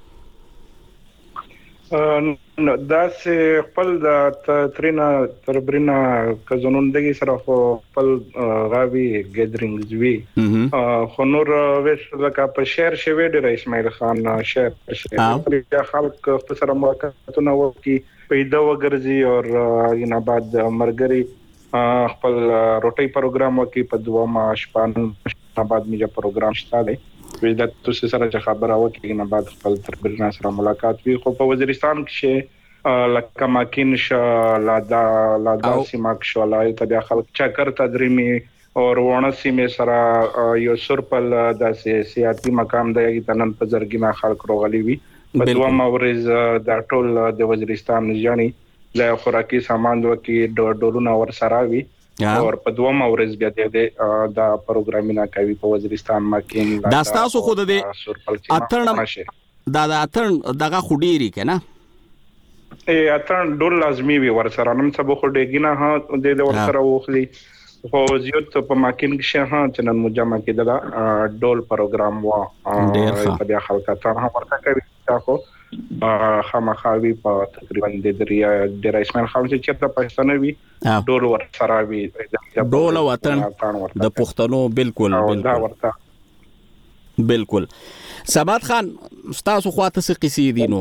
نو دا چې خپل د ترینا تربرینا کزونون دغه سره خپل غاوی ګیدرینګز وی خو نور ویش لکه په شهر شوی دی اسماعیل خان شهر شهر خلک په سره موافقتونه وکي پیدا وګرځي او ینا بعد مرګري خپل روټي پروګرام وکي په دوه شپان بعد میجا پروګرام شته دی ویدا تاسو سره چې خبره وکړي نه بعد خپل تربرنا سره ملاقات وی خو په وزیرستان کې لکه ماکین ش لادا لادا سیماک شو لای ته بیا خلک چکر تدریمي او ونه سیمه سره یو سرپل د سیاسي مقام دی تنن په زرګینا خلک روغلی وی په دوه مورز د ټول د وزیرستان ځاني له خوراکي سامان وکي ډورونه ور سره وی او په دوه مورز بیا د دا پروګرامینګ کوي په وزیرستان ماکین دا تاسو خود د اتن دا د اتن دغه خډيري کنه ای اتن ډول لازمي وي ور سره نن سبا خډيګینا ها د ور سره وخلي خو زیات په ماکین کې شه ها چې نن مجمع کې دا ډول پروګرام وا بیا خلک ته هم ورته کوي تاسو خامخاوي په تقریبا د دریا د اسماعیل خان چې چیرته پښتنه وي ډول ور سره وي ډول وطن د پښتنو بالکل بالکل بالکل سبات خان تاسو خواته څه قصې دي نو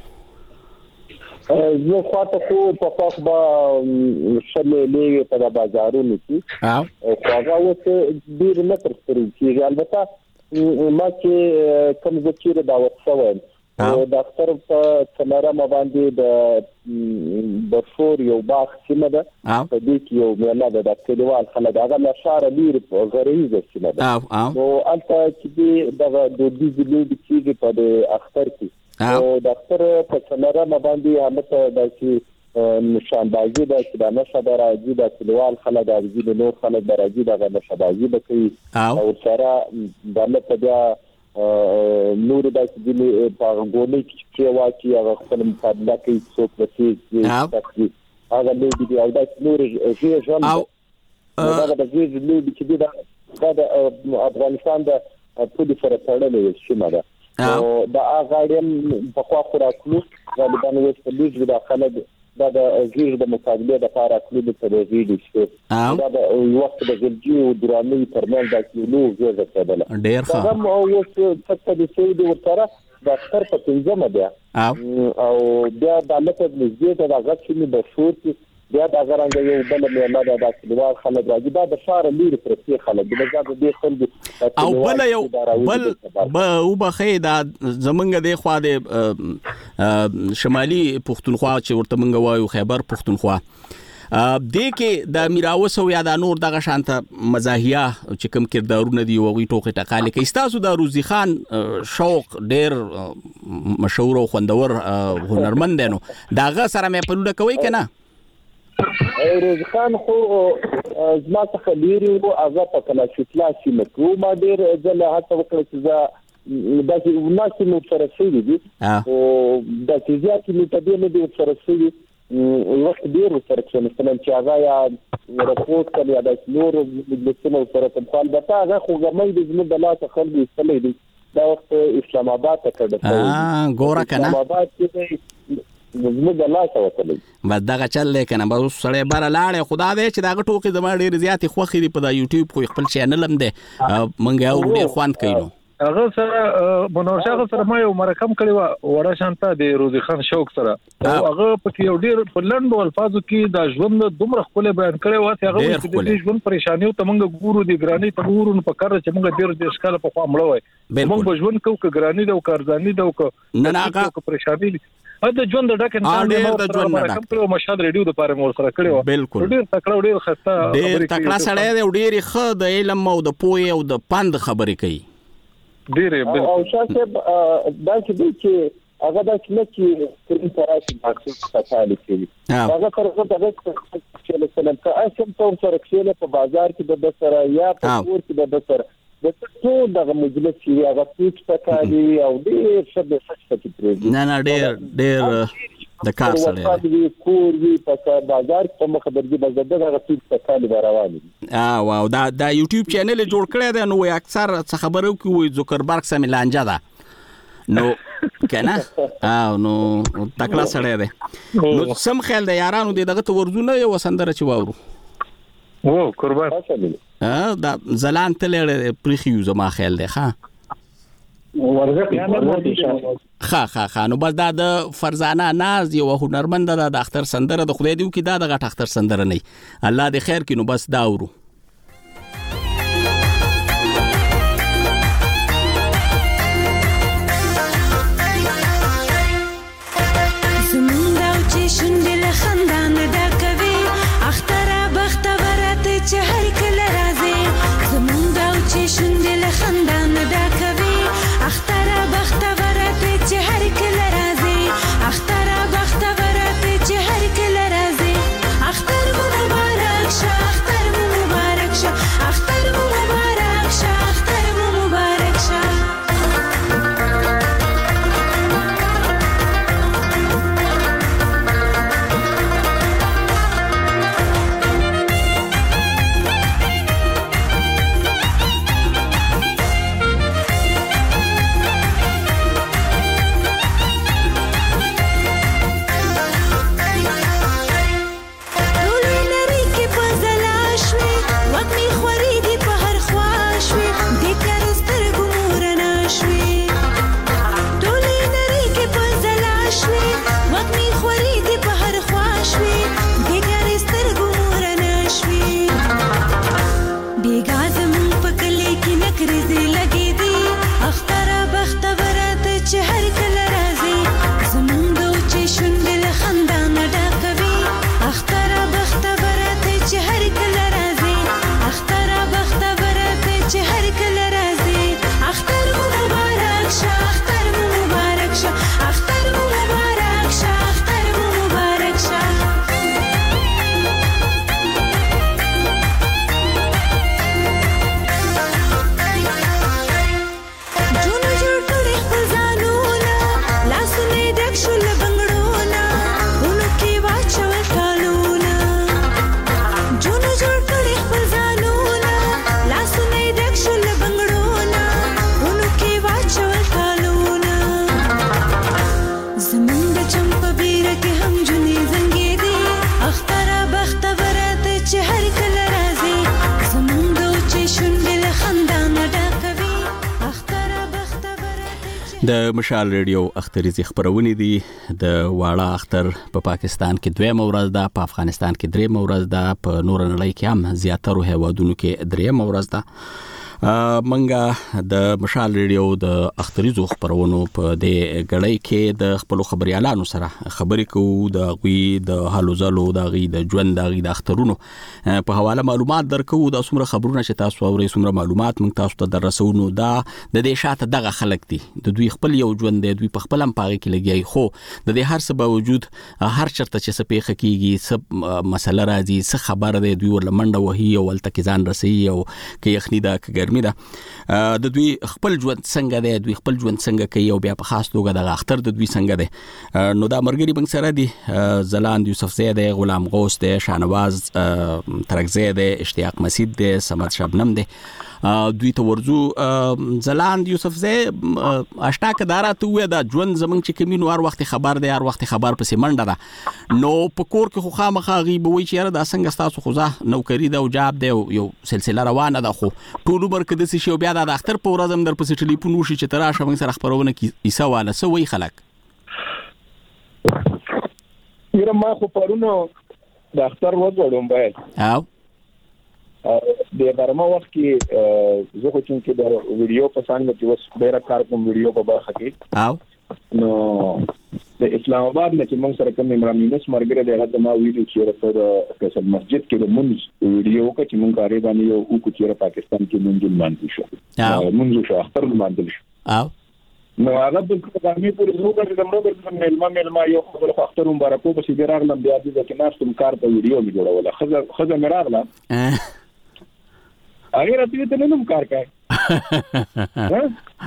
زه خواته خو په خاص با شلې لې په بازارونو کې او هغه وڅ ډیر نه تر سترګې کېږي البته ما چې کوم ځکه دا وڅوم او د اختر په څلورم باندې د برفور یو باغ سیمه ده په دې کې یو میله ده د کلیوال خلک هغه له ښار لیر په غریزه سیمه ده او البته چې د د دې لوبي چې په د اختر کې او د اختر په څلورم باندې همته د چې نشانبازي ده چې د نشه راځي د کلیوال خلک راځي د نور خلک راځي د نشانبازي به کوي او سره د په بیا نور د دې په غوړې کې واچي هغه خپل مقابله کوي څوک پسې هغه دې دی او د نور شي ژوند او هغه د دې دې چې د افغانستان د په دې سره تړلې شي مده دا غاډیم په خوا خوراکلو غالبا وست لیج د خلک دا د غیر د مقابله د لپاره کلوب ته راځي چې دا د وخت د جلجي او درامي ترمن د کلو زیاده کېدله ډیر ښه دا مو اوس څه د سید ورسره د اختر په تنظیم دی او بیا د لکه د زیاده د غږ د شورت بیا د غرانګ یو بل مېله د داسلوار خلک راځي دا د شهر لیر پرتی خلک د زړه د خلک او بل یو بل او بخې دا زمونږ د خوا د شمالي پښتونخوا چې ورته مونږ وایو خیبر پښتونخوا د کې د میراوس او یا د نور دغه شانته مزاحیه چې کوم کردارونه دی او غي ټوخه ټقاله کې استاسو د روزي خان شوق ډیر مشهور او خوندور هنرمند دی نو داغه سره مې په لوډه کوي کنه روز خان خو زما څخه لیري او هغه په کلاسیکلا شي مکو ما ډیر ځله هڅه وکړه چې دا د ناسي نو سره شي دي او د تیزیات نو تبې نه دي سره شي وخت ډیر سره چې مثلا چې هغه یا رپورت کوي یا د نور د څنو سره په خپل بتا هغه خو ګمې د زموږ د لاس خلک استلې دي دا وخت اسلام آباد ته کړه اه ګوره کنه اسلام آباد کې زموږ د لاس وتلې بس دغه چل لیکنه به سړی بار لاړې خدا دې چې دغه ټوکی زما ډیر زیاتې خوخي دی په د یوټیوب خو خپل چینل هم دی مونږ یو ډیر خوان کینو هغه سره بنور شاه سره ما یو مرکم کړی و وړه شانته د روزي خان شوق سره هغه په یو ډیر په لندو الفاظو کې د ژوند دومره خپل بیان کړی و چې هغه د ژوند پریشانی او تمنګ ګورو دی ګرانی ته ګورو په کار چې موږ ډیر د ښکاله په خوا مړ وای موږ ژوند کوو ک ګرانی د کارځانی د نه نه هغه پریشانی ا د ژوند د ډکن ډیر د ژوند نه کوم مشهد ریډیو د پاره مور سره کړی و بالکل ډیر تکړه ډیر خسته ډیر تکړه سره دی ډیر ښه د علم او د پوهې او د پند خبرې کوي ډیر او شاسه دا چې هغه د چې کړي تراشي مخصوص څه کوي هغه ترڅو د چې مثلا که اسم تور سره کېله په بازار کې د سره یا په کور کې د سره د ټول دغه مجلس چې هغه فیکس تکالي او ډېر څه د څه چې پرې نه نه ډېر ډېر د کار سره دی کور وی په بازار کې مخ درځي بس دغه فیکس تکالي روان دي اه واو دا د یوټیوب چینل جوړ کړی دی نو اکثر څه خبرو کوي زوکربرګ سم لانجه ده نو کنه اه نو تکړه سره دی نو سم خیال دی یارانو دغه ته ورزونه یو سندره چې واورو او قربان اه دا زلان تلې پرخیو زما خیال دی ها ورزه خا خا خا نو بس دا د فرزانه ناز یو هنرمند د اختر سندره د خدای دیو کې دا د غټ اختر سندره نه الله دې خیر کینو بس دا ورو د مشال ریډیو اختریزي خبرونه دي د واړه اختر په پاکستان کې دویم ورځ ده، په افغانستان کې دریم ورځ ده، په نور نړۍ کې هم زیاتره هیوادونو کې دریم ورځ ده. منګه د مشال ریډیو د اختریزو خبرونو په دې غړۍ کې د خپل خبريالانو سره خبرې کوو، د غوي د حالو زلو د غي د ژوند د غي د اخترونو په حواله معلومات درکو. د څومره خبرونه چې تاسو اورئ، څومره معلومات موږ تاسو ته درسونو دا د دې شاته دغه خلک دي، د دوی خپل یو ژوند دی، دوی په خپل هم پاره کې لګي. خو د دې هر څه باوجود هر چرته چې څه پیښه کیږي، څه مسله راځي، څه خبر دی، دوی ول منډه وهي او ولته کې ځان رسي او کې یخني دا کې ګرمي ده. د دوی خپل ژوند څنګه دی، دوی خپل ژوند څنګه کوي او بیا په خاص توګه د اختر د دوی څنګه دی. نو دا مرګري بنګ سره دي زلاند یوسف زید، غلام غوث دی، شانواز ترکزی دی، اشتیاق مسید دی، سمد شبنم دی. دوی ته ورزو. زلاند یوسف زید اشتاک دارات وې دا ژوند زمنګ چې کمینو هر وخت خبر دی، هر وخت خبر پسې منډه ده. نو په کور کې خو خامخا غیب وي چې دا څنګه تاسو خو ځه نوکری ده او جاب دی، یو سلسله روانه ده. خو ټول عمر کې د شي بیا د اختر په ورځ هم در پسې ټلیفون وشي چې تراشه موږ سره خبرونه کې ایسواله سوي خلک. یره ما خو پرونو د اختر ورځ وړم باید او د برما وخت کې زه خو چې د ویډیو په څنګه چې وس ډیر کار کوم ویډیو په برخه کې او نو د اسلام آباد نه چې موږ سره کوم عمران یونس مرګره د هغه ما ویډیو چې په کسب مسجد کې د مونږ ویډیو کې چې موږ کاري باندې یو او کو چې پاکستان کې مونږ باندې شو مونږ شو اختر باندې شو او نو هغه د ګرمي پر زو کې د مړو د ملما ملما یو خپل اختر مبارکو په سیګر اغلم بیا د کې ناس تم کار په ویډیو می جوړوله خزه خزه مراغله هغه راته ته نوم کار کوي ها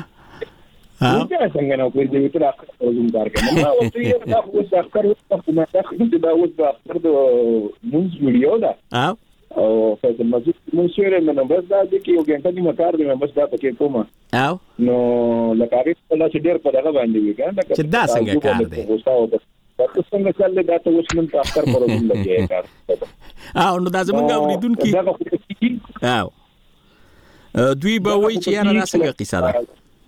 څنګه څنګه نو په دې کې راځم زوم کار کوي نو او ته یې دا خو څه کار وکړم نو دا خو دا اوس د اختر د مونږ ویډیو دا او په مسجد مونږ سره نو بس دا چې یو ګنټه دی مکار دی بس دا پکې کومه او نو لکاري په لاس ډیر په دغه باندې وی کنه چې دا څنګه کار دی دا څنګه چل دی دا ته اوس نن په اختر پر ورځ لګي کار او نو دا زمونږ اوریدونکو او دوی به وایي چې یاره دا څنګه قصه ده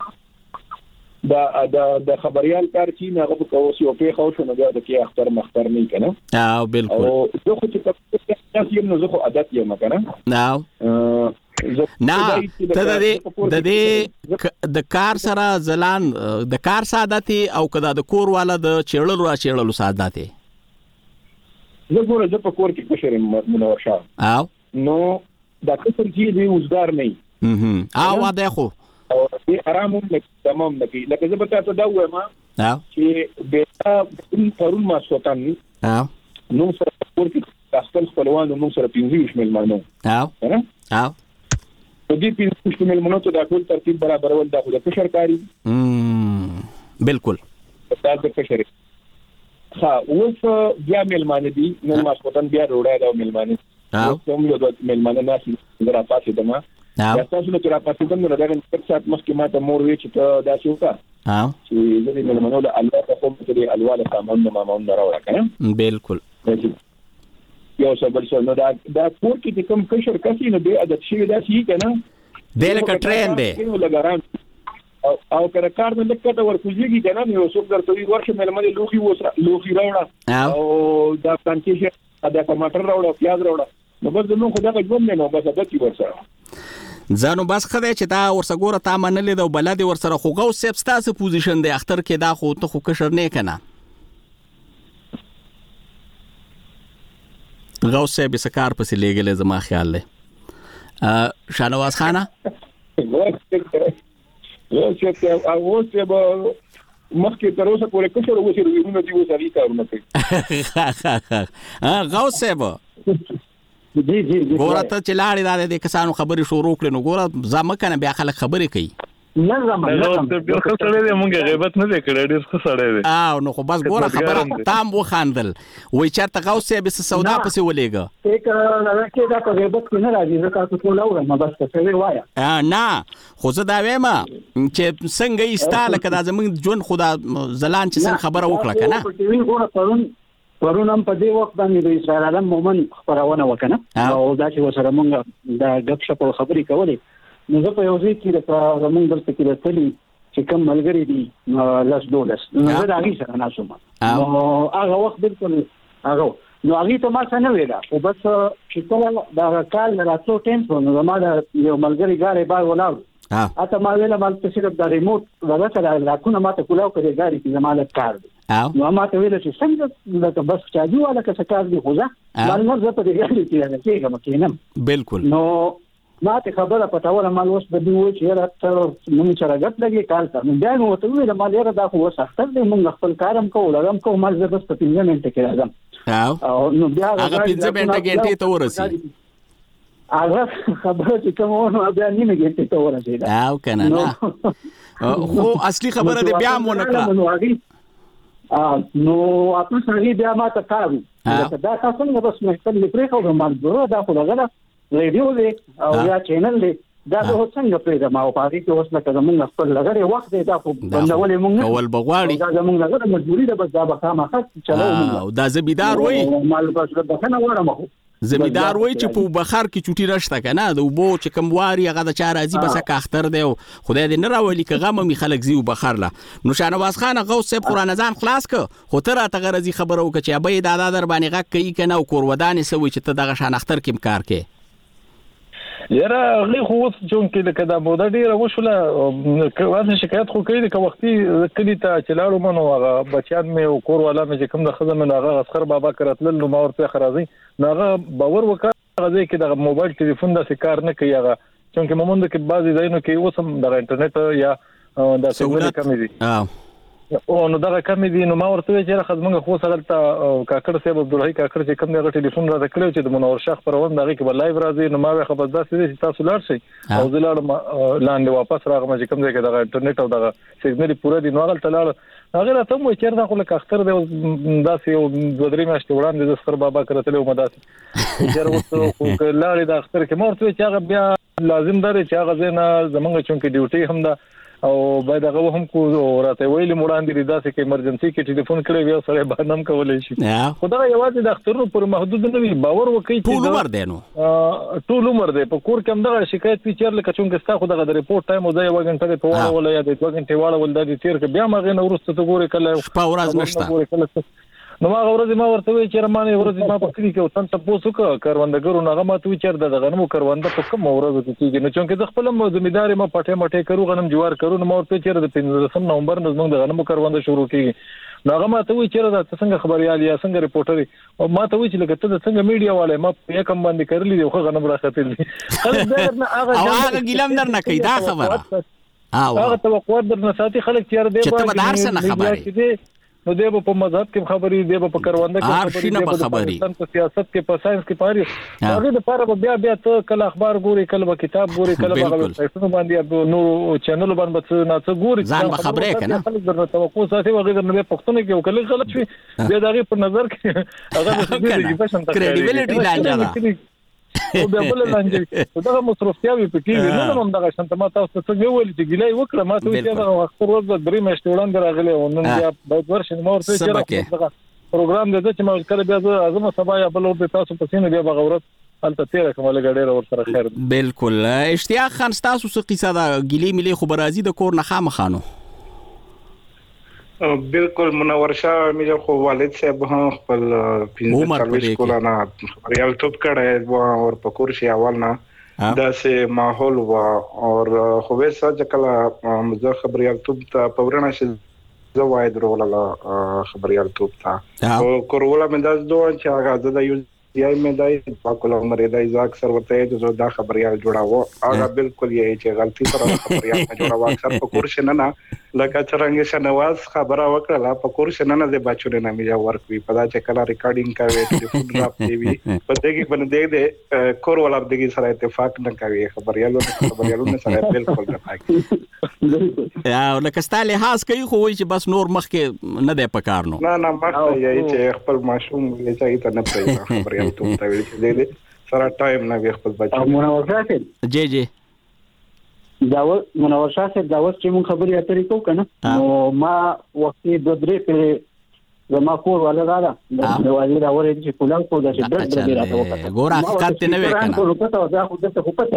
دا دا د خبريال کار چې هغه په کوس یو په خو شنو دا د کې اختر مختر نه کنه او بالکل او زه خو چې تاسو یې نو زه خو عادت یم کنه نو نه ته د دې د دې د کار سره زلان د کار سعادتي او کدا د کور والا د چېړلو را چېړلو سعادتي زه ګوره زه په کور کې کشر منور شاه او نو دا کسر چې دی وزګار نه او واده خو او دې آرام هم تمام نکي لکه زه به تاسو دا وایم چې به پرون ما سوتان او نو سره کور کې خپل خپلوان نو سره پینځه شمل مانو او او په دې پینځه شمل مانو ته د ټول ترتیب برابر ول دا خو د کشر کاری بالکل دا د کشر ها اوس بیا ملمانه دي نو ما سوتان بیا روړای دا ملمانه او کوم یو د ملمانه ناس درا پاتې دما یا تاسو نو تر پاتې دم نو دغه څه سات مخکې ما ته مور وی چې ته دا څه وکړه ها چې دې ملمانه د الله په کوم ته دی الواله سامان نو ما مون راوړه کنه بالکل یو صبر شو نو دا دا کور کې کوم کشر کسي نو به عادت شي دا شي کنه د لکه ټرین دی او او کړه کار نه لکه ور کوزيږي کنه نو څوک درته وی ورشه ملمانه لوخي وسره لوخي راوړه او دا پانکیشه دا ټماټر راوړه پیاز راوړه نو بس نو خدای په ژوند نه نو بس دا کی ورسره ځانو بس خدای چې دا ورسګوره تا منلې دا بلد ورسره خو غو سیب ستاسو پوزیشن دی اختر کې دا خو ته خو کشر نه کنه غو سیب سکار پسې لګلې زما خیال له شانواز خانه یو چې او چې به مخکې تر اوسه پورې کشر وسی روونه دی وساري کارونه کوي ها غو سیب جی جی ګوره ته چې لاړې د کسانو خبرې شروع کړې نو ګوره ځم کنه بیا خلک خبرې کوي نه زما نه ته ډېر ښه سړی دی مونږ غیبت نه کړې ډېر ښه سړی دی او نو خو بس ګوره خبره تام وخاندل وای چرته غوسه به سودا پسې ولېګه یک راکې دا په غیبت کې نه راځي زکه تاسو ټول اورم بس څه وایا نه خو زه دا وایم چې څنګه ایستاله کدا زمونږ ژوند خدا زلان چې څنګه خبره وکړه کنه په ټي وي ګوره پرون پرون هم په دې وخت باندې د اسرائیل عالم مومن خبرونه وکنه او دا چې وسره مونږ دا غب شپ خبرې کولې نو زه په یو ځای کې د زمونږ درته کې رسېلې چې کوم ملګری دي لاس دولس نو زه دا غي سره ناسوم نو هغه وخت بالکل هغه نو هغه ته ما څنګه ویلا او بس چې کله دا کال راتلو ټیم نو ما دا یو ملګری غاړي بار ولاړ اته ما ویلا مال ته صرف د ریموټ دا سره راکونه ما ته کولاو کړی غاړي چې زماله کار دی نو ما ته ویل چې څنګه دا بس چاجو والا که کار دی خو ځه مال نه زه په دې غاړي کې نه کېږم کېنم بالکل نو ما ته خبره پټاوله مال اوس به دی و چې راته موږ سره غټ لګي کال ته نو بیا نو ته ویل مال یې دا خو وسختر دی موږ خپل کارم کوو لګم کوو مال زه بس په پنځه منټه کې راځم او نو بیا هغه پنځه منټه کې ته ورسې هغه خبره چې کوم نو بیا نیمه کې ته ورسې او کنه نه خو اصلي خبره دی بیا مونږ کړه نو اته سړي بیا ما ته کارو دا تاسو نه بس مې خپل پرې کوم مال ضرورت دا خو لګره ریډیو دی او یا چینل دی دا د څنګه پرې ما او پاره کې اوس لکه زمونږ خپل لګره وخت دی دا خو بندولې مونږ اول بغواړي دا زمونږ لګره مجبوری ده بس دا به خامخا چلو او دا زمیدار وای مال بس د خنه وړم خو زمیدار وای چې په بخار کې چوټي راشته کنه د وبو چې کوم واري هغه د چا راځي بس کا اختر دی خدای دې نه راولي که غم می خلک زیو بخار لا نو شانواز خان غوث صاحب قران ځان خلاص ک خو تر ته غرضی خبرو ک چې ابي دادا در باندې غک کوي کنه او کور ودانې سوي چې ته دغه شان اختر کې کار کې یاره غلی خو چون کې لکه دا موده ډیره وشوله کومه شکایت خو کوي د وختي کلی ته چلاړو منو هغه بچیان مې او کور والا مې کوم د خزم نه هغه اسخر بابا کرتل نو ما ورته خرازي ناغه باور وکړه غزي کې د موبایل ټلیفون د کار نه کوي هغه چون کې مومند کې بعضی ځایونو کې اوسم د انټرنیټ یا د سګنل کمی دي او نو دا کمی دي نو ما ورته چې خدمت خو سره ته کاکړ صاحب عبدالحی کاکړ چې کوم دغه ټلیفون را کړو چې د منور شیخ پروان دغه کې لایو راځي نو ما خبر داسې چې تاسو لاړ شئ او زلار لاندې واپس راغم چې کوم ځای کې د انټرنیټ او د سیګنل پوره دي نو هغه تلاړ هغه راته مو چیرته خو لکه اختر دی داسې یو دوه درې میاشتې وړاندې د سر بابا کرتل او مداسې چیرته خو لاړې د اختر کې مورته چې هغه بیا لازم دی چې هغه زنه زمونږ چون کې ډیوټي هم ده او باید هغه هم کو راته ویلې مړاندې داسې کې ایمرجنسي کې ټلیفون کړی بیا سره باندې هم کولای شي خدای یوازې د اخترونو پر محدود نه وي باور وکړي ټول عمر دی نو ټول عمر دی په کور کې هم دغه شکایت پیچر لکه چون کې ستا خو دغه د ریپورت ټایم او د یو غنټه په وړه ولا یا د دوه غنټې وړه ول د تیر کې بیا مغه نو ورسته ته ګوري کله شپه ورځ نشته نو ما ورځ ما ورته وی چې رمانه ورځ ما په کلی کې وتن تاسو کو کاروندګرو نه ما ته وچر د غنمو کارونده په کوم ورځ کې کېږي نو چې د خپل ځمېداري ما پټه مټه کرو غنم جوار کرو نو ما ورته چې د پنځم نومبر نظم د غنمو کارونده شروع کیږي نو هغه ما ته وی چې د څنګه خبريال یا څنګه ریپورټر او ما ته وی چې لکه ته څنګه میډیا والے ما په کوم باندې کړلې خو غنم راخته دي هغه هغه ګلم در نه کوي دا خبره هغه توقع در نه ساتي خلک چیر دی چې ته دار سره خبره نو دیو په مذهب کې خبرې دیو په کارونده کې خبرې په سیاست کې په ساينس کې پاري هغه د لپاره بیا بیا ته کله اخبار ګوري کله کتاب ګوري کله هغه په باندې نو چینل باندې نه څه ګوري ځان خبرې کنه خلک درنه توقع ساتي وغه درنه پښتون کې وکړي غلط شي بیا دغه په نظر کې هغه د دې فیشن ته کریډیبিলিټی لانجه او بیا بل لانجه دا مصرفیاوي پکې نه نوم دغه شنت ما تاسو څه ویل چې ګلای وکړه ما ته چې دا وخت ورځ درې میاشتې وړاندې راغلی او نن بیا باید ورشي نو ورته چې پروګرام دې چې ما کله بیا اعظم سبا یا بل په تاسو په سینه بیا بغورت البته تیر کومه لګړې ور سره خیر بالکل اشتیاق خان تاسو څه قصه دا ګلی ملي خبرازي د کور نه خامخانو بالکل منور شاه مې خو والد صاحب هم خپل پنځه کولانه ریال ټوب کړه او په کور شي اول نه دا سه ماحول وا او خو به سچ کله مزه خبريال ټوب ته پورنه شي زواید رولا خبريال ټوب ته او کورولا مې داس دوه چې هغه د یو یای مې دای په کوله عمر دای ځاک سر ورته چې دا خبريال جوړاوه هغه بالکل یې چې غلطي سره خبريال جوړاوه اکثر په کور شنه نه لکه څنګه شنواز خبره وکړه په کور شنه نه د بچو نه مې ورکوي په دا چې کله ریکارډینګ کوي ټلیفون راپې وي په دې کې باندې دې کور ولا دې سره اتفاق نه کوي خبريالو خبريالو سره بالکل نه کوي یا لکه ستاله خاص کوي خو چې بس نور مخ کې نه دی پکار نو نه نه مخ یې چې خپل ماشوم یې چې ته نه پېژنه خبريال ته ته ویل چې دې سره ټایم نه وي خپل بچو منور شاه جی جی دا و منور شاه صاحب دا اوس چې مون خبرې اترې کوو کنه نو ما وخت د درې په زما کور ولا دا د والي دا ورې چې کولاو کو دا چې درې درې راته وکړه ګور حقیقت نه وکنه نو پته دا خو د څه پته ده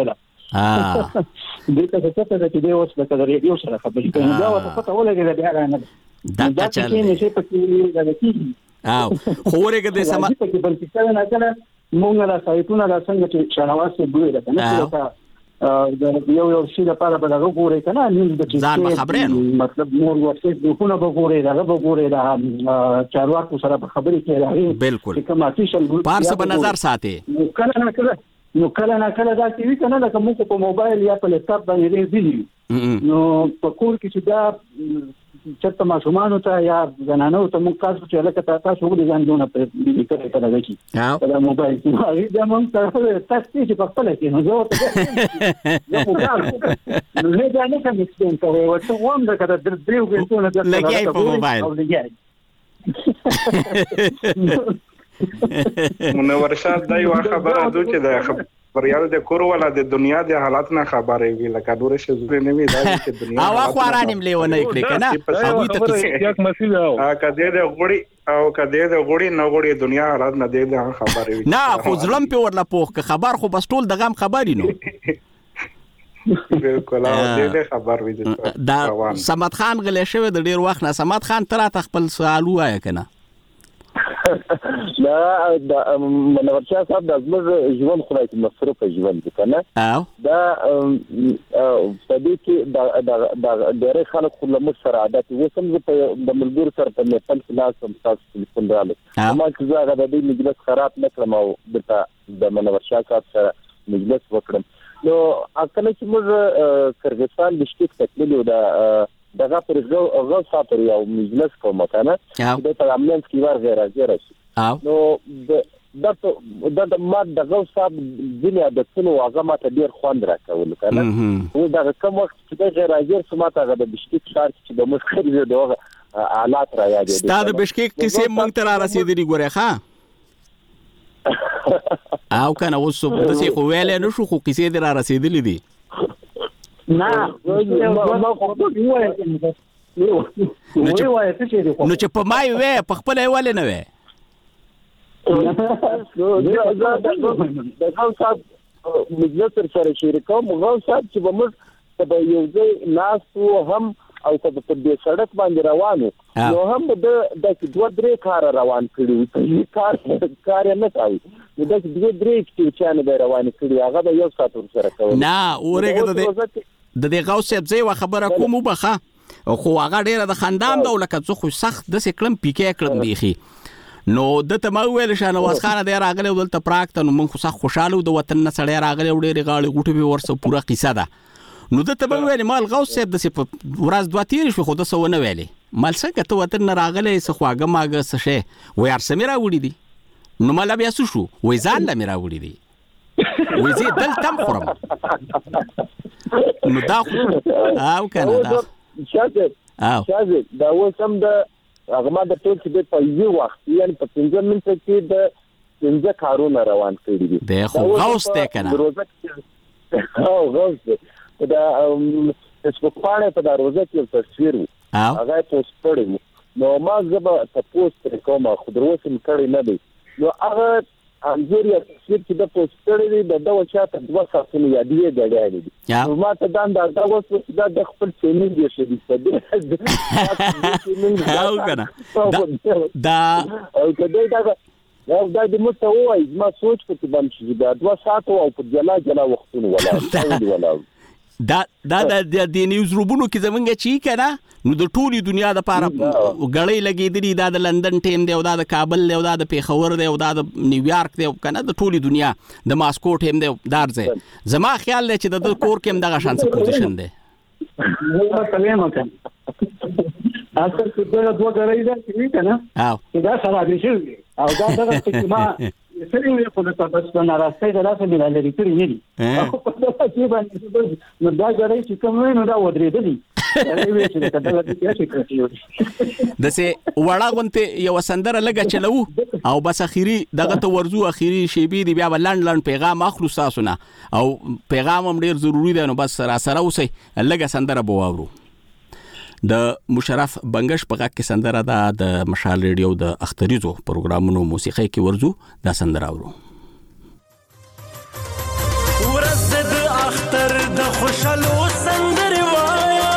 ها دې ته څه ته چې دی اوس د ریډیو سره خبرې کوي دا وته پته ولګي بیا نه دا چې نه شي پکې دا کیږي او خورګه د سما پکې بل څه نه کړه مونږ لا سایتونه را څنګه چې شنواز څه ګوي دا نه دا یو یو شي لپاره به دا وګورئ کنه نیوز د ځان خبرېنو مطلب مور ورته د خونه وګورئ دا وګورئ دا چارواکو سره خبرې کوي بالکل کوم افیشل ګروپ پارس په نظر ساتي کله نه کله نو کله نه کله دا کوي کنه لکه موږ په موبایل یا په لپټاپ باندې دی نو په کور کې چې دا چرته ماشومان ته یا زنانو ته موږ تاسو چې لکه تاسو وګورئ ځان دونه په دې کې ته راځي دا موبایل کې هغه د موږ تاسو تاسو چې په خپل کې نو زه ته نو نو نه دا نه کوم څه کوي او څه ووم دا کده د دریو غنټو نه لګي په موبایل منور شاه دا یو خبره ده چې د خبريال د کور ولا د دنیا د حالات نه خبرې وی لکه ډوره شي زوی نه وی دا چې دنیا او اخوارانم لیونه کړی کنه هغه ته یک مسیل او کده د غوړي او کده د غوړي نه غوړي دنیا حالات نه د خبرې وی نه خو ظلم په ورلا پوخ خبر خو بس ټول دغه خبرې نو بالکل او دې خبر وی دا سمد خان غلې شوی د ډیر وخت نه سمد خان تر خپل سوال وای کنه دا د منورشاه صاحب د زموږ ژوند خدای ته مصرف ژوند کنه او دا په دې کې د د ډېر خلک خلک سره عادت وسم د ملګر سره په میپل کلاس هم تاسو ټلیفون رااله ما چې زه د دې مجلس خراب نکړم او د منورشاه صاحب سره مجلس وکړم نو اکله چې موږ کرغستان بشکیک تکلیو دا دغه پر غو ساتر یو مجلس کوم کنه د پرامنس کې ور غیر غیر شي نو د د د ما دغه صاحب دنیا د څلو هغه ماته ډیر خوند راکول کنه او دا کوم وخت چې غیر غیر سماته غو د بشکیک شار چې د مشکل دی دغه حالات را یاد دي ستاسو بشکیک کیسه مونږ تر رسیدلی ګوره ښا او کنه اوس په دې خو ویلې نو شو خو کیسه در رسیدلی دي نه نو چې په مای وې په خپل ایواله نه وې د غو صاحب مجلس سره شریکوم غو صاحب چې موږ په یو ځای ناسو هم او په دې سړک باندې روانو نو هم د د دوه درې کار روان کړي وي کار کار نه کوي د دوه درې چې نه روان کړي هغه د یو ساتور سره کوي نه اورګه د د دې غوث صاحب زې خبره کوم وبخه خو هغه ډیره د خاندان د لکه څه خو سخت د سکلم پیکې کړم دیخي نو د ته ما ویل شانواز خان د راغله ولته پراکته نو مونږ خو سخت خوشاله د وطن نه سړی راغله ډیره غاړي غوټه به ورسه پوره قصه ده نو د ته ما ویل مال غوث صاحب د سپ ورځ دوه تیر شو خو د سو نه ویلې مال څنګه ته وطن نه راغله څه خواګه ماګه څه شي وای ارسمه راوړي دي نو مال بیا څه شو وای ځان لمه راوړي دي وای زه دل تم خورم نو دا او کنه دا شاته شاته دا وسم د هغه ما د ټول چې په یو وخت یعنی په څنګه من چې د څنګه کارونه روان کړی دي د خو غوث ته کنه او غوث دا چې په پاره په دروازه کې تصویر هغه پوسټ کړی نو ما زبا تاسو کومه خودروسم کړی نه دی نو هغه انځوریا تصویر چې د پوسټ کړی د دوه چاته دوه ساتنه یادې غړې دي نو ما ته دا دا اوس دا د خپل چینل دی چې دې او کنه دا او کله دا دا د مته وای ما سوچ په دې باندې دا دوه ساعت او په جلا جلا وختونه ولا ولا دا دا د نیوز روبونو کې زمونږ چی کنه نو د ټولي دنیا د پاره غړې لګېدلې دا د لندن ټیم دی او دا د کابل دی او دا د پیښور دی او دا د نیویارک دی کنه د ټولي دنیا د ماسکو ټیم دی دارځه زما خیال دی چې د کور کې هم دغه شانس پوزیشن دی نو کلمه کنه اصل څه دا دوه غړې ده چې کنه او دا سره دې شي او دا دغه چې ما سړي وي په تاسو نه راځي دا څه نه لري کړی نه دي او په دې باندې نو دا غړې چې کوم نو دا ودرېدلی د سه وړا غونته یو سندره لګه چلو او بس اخیری دغه ته ورزو اخیری شی بي دی بیا لاند لاند پیغام اخلو تاسو نه او پیغام هم ډیر ضروری دی نو بس را سره اوسه لګه سندره بواورو د مشرف بنگش په غږ کې سندره ده د مشال ریډیو د اختریزو پروګرامونو موسیقي کې ورزو دا سندره اورو ورځ د اختر د خوشالو سندرې وایا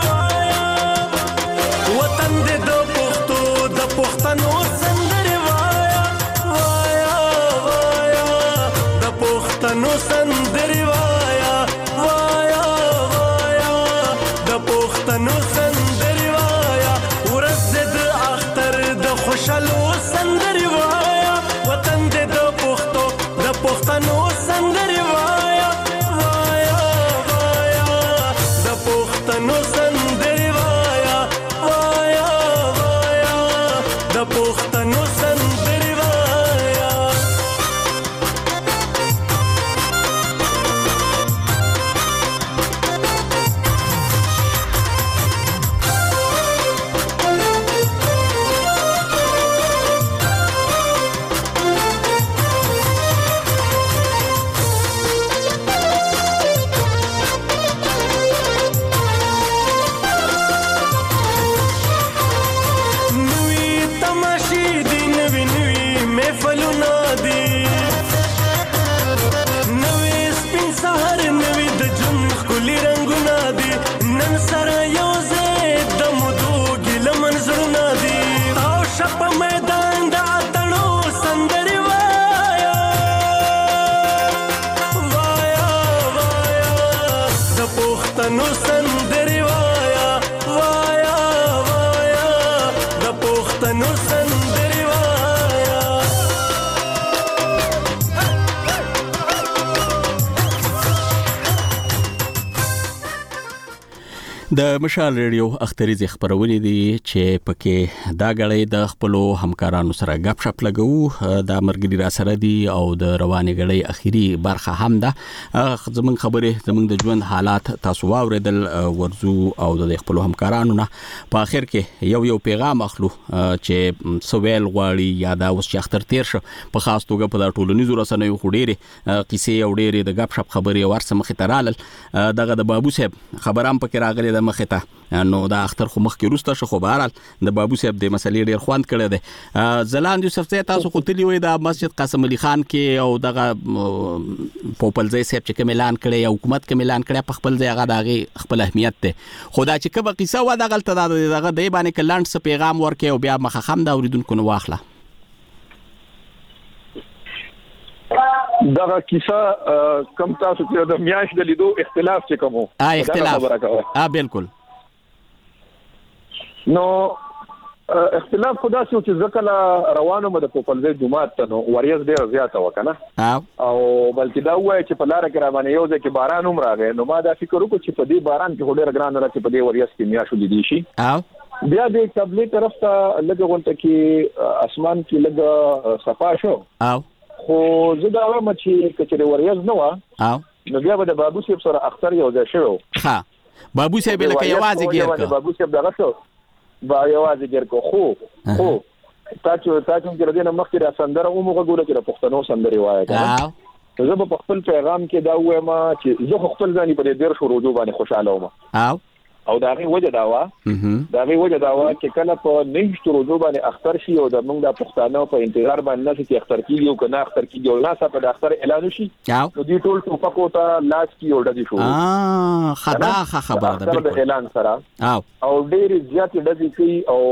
وطن دې د پښتو د پښتنو سندرې وایا وایا وایا د پښتنو سندرې وایا وایا وایا د پښتنو سندرې وایا ورځ دې د اختر د خوشالو سندرې وایا وطن دې د پښتو د پښتنو سندرې وایا وایا وایا د پښتنو سندرې وایا وایا وایا د پښتنو سندرې وایا د مشال ریډیو اختریزي خبرونه دي چې پکې دا غړې د خپل همکارانو سره غپ شپ لګو د مرګري را سره دي او د رواني غړې اخیری برخه هم ده زمون خبره زمون د ژوند حالات تاسو واوریدل ورزو او د خپل همکارانو نه په اخر کې یو یو پیغام اخلو چې سویل غواړي یا دا اوس چې اختر تیر شو په خاص توګه په ټولنیزو رسنیو خډيري کیسې او ډېرې د غپ شپ خبرې ورسره مخ ته رالل دغه د بابو صاحب خبرام پکې راغلي مخته نو دا اختر خو مخ کې روسته شو خو بهرال د بابو صاحب د مسلې ډیر خوند کړی دی زلاند یوسف ته تاسو خو تلی وای د مسجد قاسم علي خان کې او دغه پوپلځي صاحب چې کوم اعلان کړی او حکومت کوم اعلان کړی په خپل ځای هغه دغه خپل اهمیت ته خدا چې کبه قصه و دغه ته دغه دی باندې کلاند څه پیغام ورکې او بیا مخه خم دا اوریدونکو نو واخله دغه کیسه کم تاسو چې د میاش د لیدو اختلاف چې کوم ا اختلاف ا بالکل نو اختلاف خدا چې ځکه روانو مده په پلځي جمعه ته نو وریاض ډیر زیاته وکنه او بلکې دا وایي چې په لار کې را باندې یو ځکه باران هم راغی نو ما دا فکر وکړ چې په دې باران کې ډیر ګران راځي په دې وریاض کې میاشو لیدي شي او بیا د قبلي طرف ته لږ غونټه کې اسمان کې لږ صفا شو او خو زه دا وایم چې کچره وریاض نه و او نو بیا به د بابو صاحب سره اختر یو ځای شو ها بابو صاحب لکه یوازې ګیر کو بابو صاحب دغه شو با یوازې ګیر کو خو خو تاسو تاسو کې ردی نه مخکې را سندره او موږ ګوره کې پښتنو سندري وایي دا زه په خپل پیغام کې دا وایم چې زه خپل ځاني په دې ډیر شروع جو باندې خوشاله وم او او دا غي وجه دا وا دا غي وجه دا وا چې کله په نهشت روزو باندې اختر شي او د موږ د پښتانه په انتظار باندې چې اختر کیږي او کنه اختر کیږي او ناسا په اختر اعلان شي نو دې ټول ټوپکو ته لاس کی اور د شو اه خدا خبره ده بالکل اعلان سره او او ډېر زیات د دې کوي او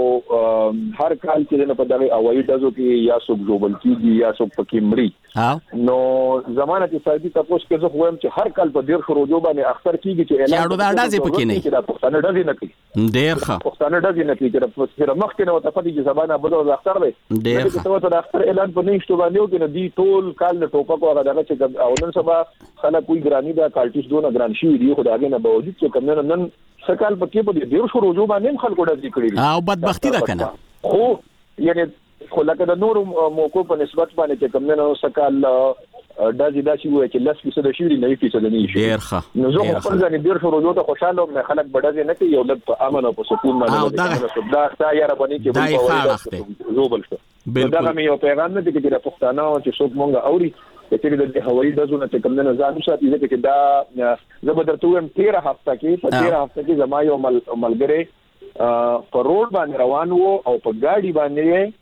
هر کال چې نه په دغه اوایي دزو کې یا سوق جوبل کیږي یا سوق پکې مری نو زمانه چې سعودي تاسو کې زه وایم چې هر کال په ډېر روزو باندې اختر کیږي چې اعلان یاړو دا اندازې پکې نه دا پښتانه ډزې نه کوي ډېر ښه پښتانه ډزې نه کوي چې مخکې نو ته پدې چې زبانه بده د اختر دی ډېر ښه ته د اختر اعلان په نشته باندې او کې دی ټول کال د ټوپکو هغه دغه چې او نن سبا خلک کوئی ګرانی دا کالټیس دونه ګران شي دی خو دا نه باوجود چې کوم نن نن سکال پکې په دې ډېر شو روزو باندې خلکو ډزې کړې او بدبختی ده کنه خو یعنی خو لکه د نور موکو په نسبت باندې چې کوم نن سکال دا چې دا چې وایي چې لاس کې څه د شي نه فیصد نه شي ډیر ښه نو زه خپل ځان ډیر شروع وته خوشاله وم خلک بډازې نه کوي یو لږ په امن او په سکون باندې دا دا یاره باندې کې بل زوبل شو دا مې یو پیغام نه دی چې د پښتانه چې څوک مونږ اوري چې د هوایي دزونه چې کوم نه ځان ساتي چې دا زبردست وم تیرا هفته کې په تیرا هفته کې زما یو ملګری په روډ باندې روان وو او په ګاډي باندې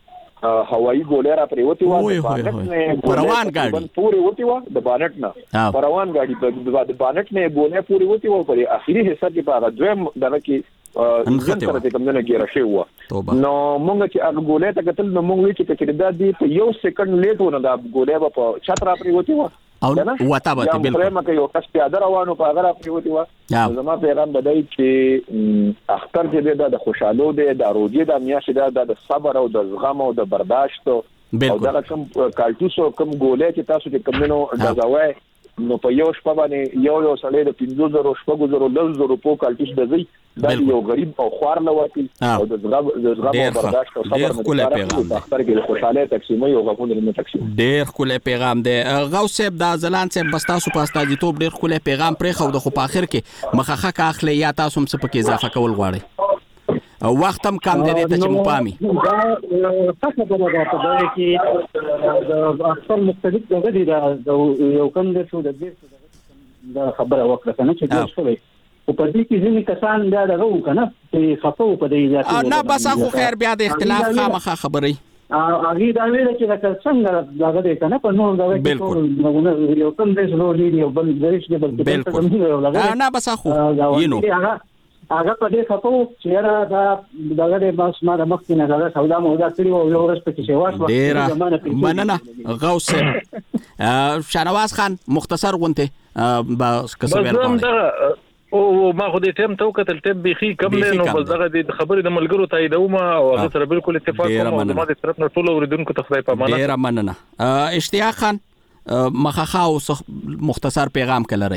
هوایي ګولې را پریوتی و د بانټ نه پروان ګاډي پوری وتی و د بانټ نه پروان ګاډي د بانټ نه ګولې پوری وتی و په اخیری حصہ کې په دویم دغه کې انځر ته کوم نه ګیره شي و نو مونږ چې هغه ګولې ته قتل نو مونږ چې کړه د دې په یو سکند لیټ ونه د ګولې په چت را پریوتی و او وتا به بالکل پرېمه کې یو کس پیاده روانو په هغه را پریوتی و زما پیغام بدای چې اختر دې د خوشاله دې د روزي د میاشتې د صبر او د زغم او د برداشت او دا کوم کالتوس او کوم ګولې چې تاسو کې کوم نو دزاوي نو په یو شپه باندې یو یو سړی د پنځه زره شپږ زره لږ زره په کالتوس دځي دا یو غریب او خوار لواتي او د زغم د زغم او برداشت او صبر په اختر کې خوشاله تقسیمي او غوونه نه تقسیم ډېر خپل پیغام دی غوث صاحب د ځلان صاحب بس تاسو په استاجی توپ ډېر خپل پیغام پرې خو د خو په اخر کې مخخه کا اخلي یا تاسو هم څه پکې اضافه کول غواړئ وخت هم کم دی ته چې مپامي دا څه په دغه په دغه کې د اکثر مختلف دغه دي یو کم د شو د دې د خبره وکړه کنه چې دا شوی او په دې کې ځینې کسان دا دغه وکنه چې خطو په دې ځای نه بس خو خیر بیا د اختلاف خامخا خبري اغه دا ویل چې دا څنګه دغه دې کنه په نور دغه کې یو کم د شو لري یو بل درش کې بل نه بس خو یینو هغه په دې خطو چې را دا دغه د بس ما د مخکې نه دا سودا مودا کړی او یو ورځ پکې شواش وخت مننه غوث شانواز خان مختصر غونته بس کسبل او ما خو دې ټیم ته وکتل ټیم بيخي کم نه نو بس دغه د خبرې د ملګرو تاییدوم او هغه سره بالکل اتفاق کوم او ما د طرف نه ټول اوریدونکو ته خدای پامانه ډیر مننه اشتیاق خان مخخه او مختصر پیغام کلري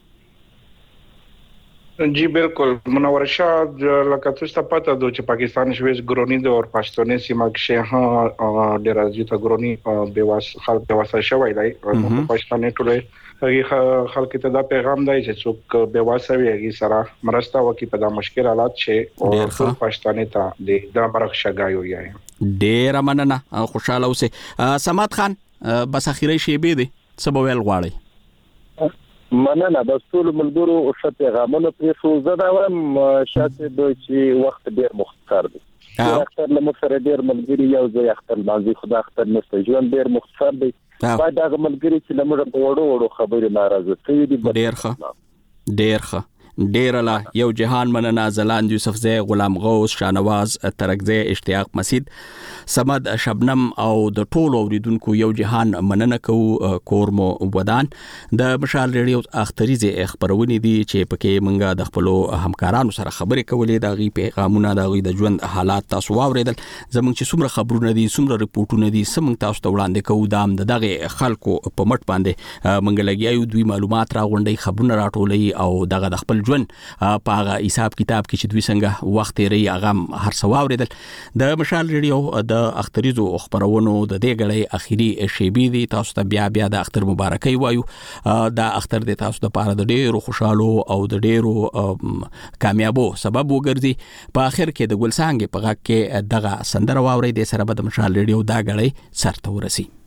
جی بالکل منور شاه لکه تاسو پته دو چې پاکستان شویز ګرونی د اور پښتوني سیمه کې ها ډیر ازیته ګرونی به واس خلک به واسه شوی دی او پښتوني ټول هغه خلک ته دا پیغام دی چې څوک به واسه ویږي سره مرسته وکي په دا مشکل حالات چې او پښتوني ته د د برخشګایو یې ډیر مننه خوشاله اوسه سمات خان بس اخیری شی به دي سبویل غواړي مننه د ټول ملګرو او شته پیغامونه پرې شو زه دا وایم شاته دوی چې وخت ډیر مختصر دی اختر له مخسر ډیر ملګری یو ځای اختر مازی خدا اختر نشته ژوند ډیر مختصر دی باید دا ملګری چې لمړ په وړو وړو خبرې ناراضه شي دي ډیر ښه ډیر ښه ډیر لا یو جهان مننه زلاند یوسف زی غلام غوث شانواز ترکزی اشتیاق مسید سمد شبنم او د ټولو اوریدونکو یو جهان مننه کو کورمو ودان د مشال ریډیو اختریزه خبرونه دي چې پکې مونږه د خپل همکارانو سره خبرې کولې د غي پیغامونه د غي د ژوند حالات تاسو واوریدل زمونږ چې څومره خبرونه دي څومره ریپورتونه دي سمونږ تاسو ته وړاندې کوو دام دغه خلکو په مټ باندې مونږ لګیایو دوی معلومات راغونډي خبرونه راټولې او دغه د خپل ژوند په هغه حساب کتاب کې چې دوی څنګه وخت لري هغه هر څو اوریدل د مشال ریډیو د اختریزو خبرونو د دې غړې اخیری شیبې دي تاسو ته بیا بیا د اختر مبارکي وایو دا اختر د تاسو د پاره د ډیرو خوشاله او د ډیرو کامیابو سبب وګرځي په اخر کې د ګلسانګ په غږ کې دغه سندره واوري د سره د مشال ریډیو دا غړې سرته ورسي